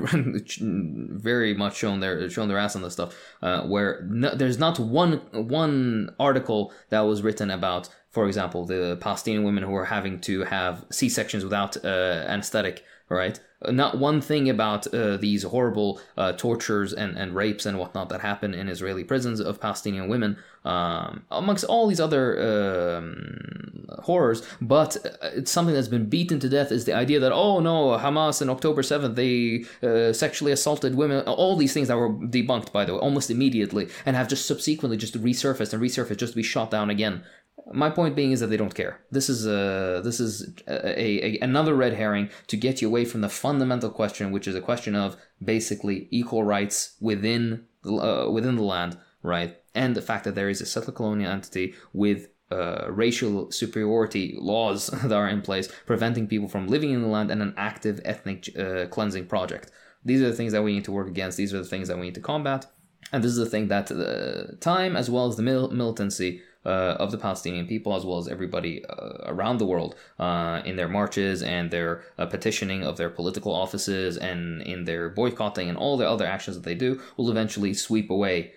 very much shown their shown their ass on this stuff, uh, where no, there's not one one article that was written about, for example, the Palestinian women who are having to have C-sections without uh, anesthetic, right? Not one thing about uh, these horrible uh, tortures and, and rapes and whatnot that happen in Israeli prisons of Palestinian women, um, amongst all these other um, horrors. But it's something that's been beaten to death is the idea that, oh no, Hamas on October seventh, they uh, sexually assaulted women. All these things that were debunked, by the way, almost immediately, and have just subsequently just resurfaced and resurfaced just to be shot down again. My point being is that they don't care. This is a this is a, a, another red herring to get you away from the fundamental question, which is a question of basically equal rights within uh, within the land, right? And the fact that there is a settler colonial entity with uh, racial superiority laws that are in place, preventing people from living in the land, and an active ethnic uh, cleansing project. These are the things that we need to work against. These are the things that we need to combat. And this is the thing that the time, as well as the mil- militancy uh, of the Palestinian people, as well as everybody uh, around the world, uh, in their marches and their uh, petitioning of their political offices and in their boycotting and all the other actions that they do, will eventually sweep away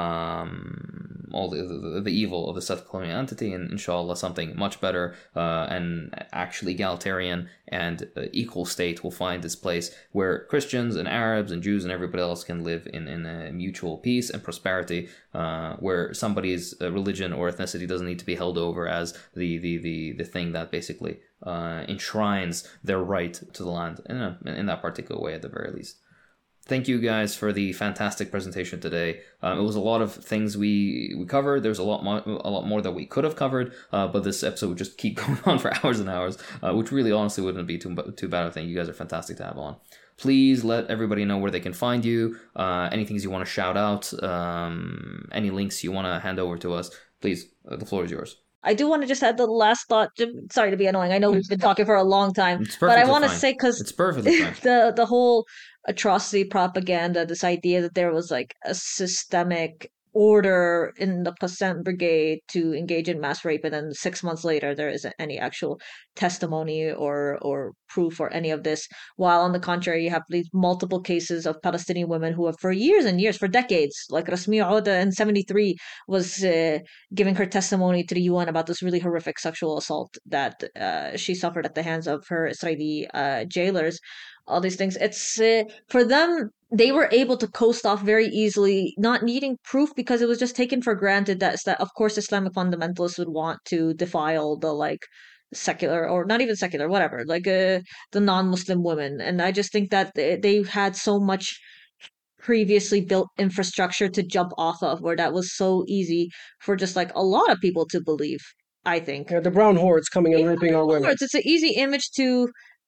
um, all the, the the evil of the settler colonial entity, and inshallah something much better uh, and actually egalitarian and uh, equal state will find its place, where Christians and Arabs and Jews and everybody else can live in, in a mutual peace and prosperity, uh, where somebody's uh, religion or ethnicity doesn't need to be held over as the, the, the, the thing that basically uh, enshrines their right to the land in, a, in that particular way at the very least. Thank you guys for the fantastic presentation today. Um, it was a lot of things we, we covered. There's a lot more, a lot more that we could have covered, uh, but this episode would just keep going on for hours and hours, uh, which really honestly wouldn't be too too bad. I think you guys are fantastic to have on. Please let everybody know where they can find you. Uh, any things you want to shout out, um, any links you want to hand over to us. Please, uh, the floor is yours. I do want to just add the last thought. Sorry to be annoying. I know we've been talking for a long time, It's but I perfectly want to fine. say because It's perfectly fine. the the whole atrocity propaganda, this idea that there was like a systemic order in the Passant Brigade to engage in mass rape, and then six months later there isn't any actual testimony or or proof or any of this. While on the contrary, you have these multiple cases of Palestinian women who have for years and years, for decades, like Rasmi Oda in seventy-three was uh, giving her testimony to the U N about this really horrific sexual assault that uh, she suffered at the hands of her Israeli uh, jailers. All these things. It's uh, for them, they were able to coast off very easily, not needing proof because it was just taken for granted that, that of course, Islamic fundamentalists would want to defile the like secular or not even secular, whatever, like uh, the non-Muslim women. And I just think that they, they've had so much previously built infrastructure to jump off of where that was so easy for just like a lot of people to believe, I think. Yeah, the brown hordes coming and Yeah, raping our women. It's an easy image to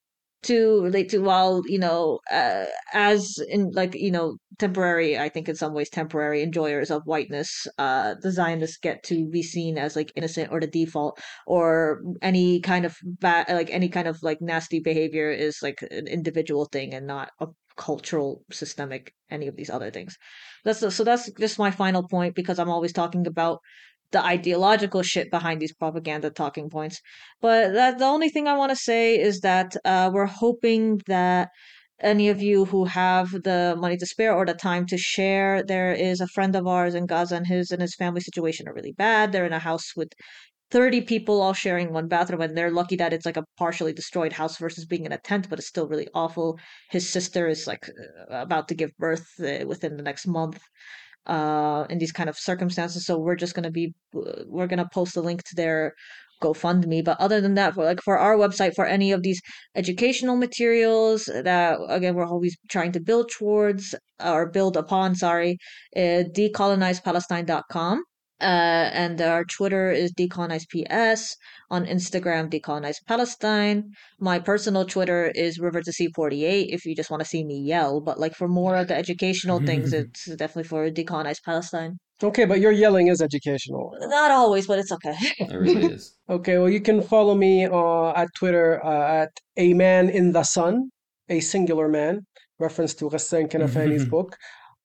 to relate to, while you know uh, as in like you know temporary, I think in some ways temporary enjoyers of whiteness, uh the Zionists get to be seen as like innocent or the default, or any kind of bad, like any kind of like nasty behavior is like an individual thing and not a cultural, systemic, any of these other things. That's so that's just my final point, because I'm always talking about the ideological shit behind these propaganda talking points. But that the only thing I want to say is that uh, we're hoping that any of you who have the money to spare or the time to share, there is a friend of ours in Gaza, and his and his family situation are really bad. They're in a house with thirty people all sharing one bathroom, and they're lucky that it's like a partially destroyed house versus being in a tent, but it's still really awful. His sister is like about to give birth uh, within the next month uh in these kind of circumstances, so we're just going to be we're going to post a link to their GoFundMe. But other than that, for like for our website, for any of these educational materials that again we're always trying to build towards or build upon, sorry, uh, decolonize palestine dot com. Uh, and our Twitter is decolonizeps. On Instagram, decolonize Palestine. My personal Twitter is river to sea forty-eight if you just want to see me yell. But like for more of the educational things, it's definitely for decolonize Palestine. Okay, but your yelling is educational. Not always, but it's okay. It really is. Okay, well, you can follow me uh, at Twitter uh, at a man in the sun, a singular man, reference to Ghassan Kanafani's book.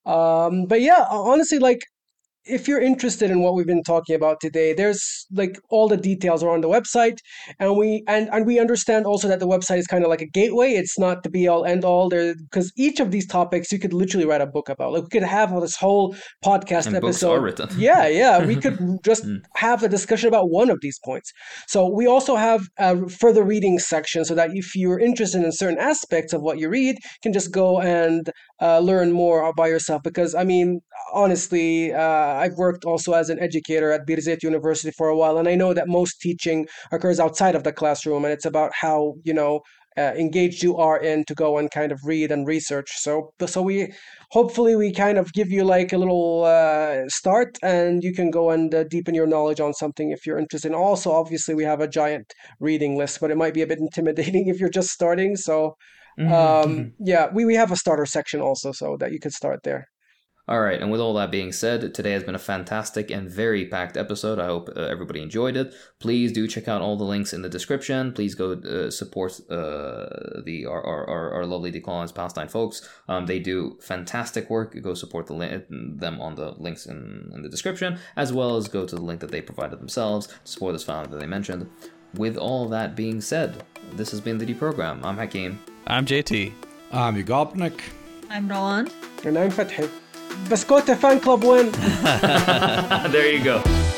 Um, but yeah, honestly, like, if you're interested in what we've been talking about today, there's like all the details are on the website, and we and, and we understand also that the website is kind of like a gateway. It's not the be all end all there, because each of these topics you could literally write a book about. Like we could have this whole podcast And episode. books are written. Yeah, yeah, we could just have a discussion about one of these points. So we also have a further reading section, so that if you're interested in certain aspects of what you read, you can just go and uh, learn more by yourself. Because I mean, honestly, uh, I've worked also as an educator at Birzeit University for a while, and I know that most teaching occurs outside of the classroom, and it's about how, you know, uh, engaged you are in to go and kind of read and research. So, so we hopefully we kind of give you like a little uh, start, and you can go and uh, deepen your knowledge on something if you're interested. And also, obviously, we have a giant reading list, but it might be a bit intimidating if you're just starting. So, um, yeah, we, we have a starter section also, so that you could start there. All right, and with all that being said, today has been a fantastic and very packed episode. I hope uh, everybody enjoyed it. Please do check out all the links in the description. Please go uh, support uh, the our, our, our lovely Decolonize Palestine folks. Um, they do fantastic work. Go support the li- them on the links in, in the description, as well as go to the link that they provided themselves to support this founder that they mentioned. With all that being said, this has been the Deprogram. I'm Hakeem. I'm J T. I'm Yugopnik. I'm Rowan. And I'm Fathi. Biscotta fan club win. There you go.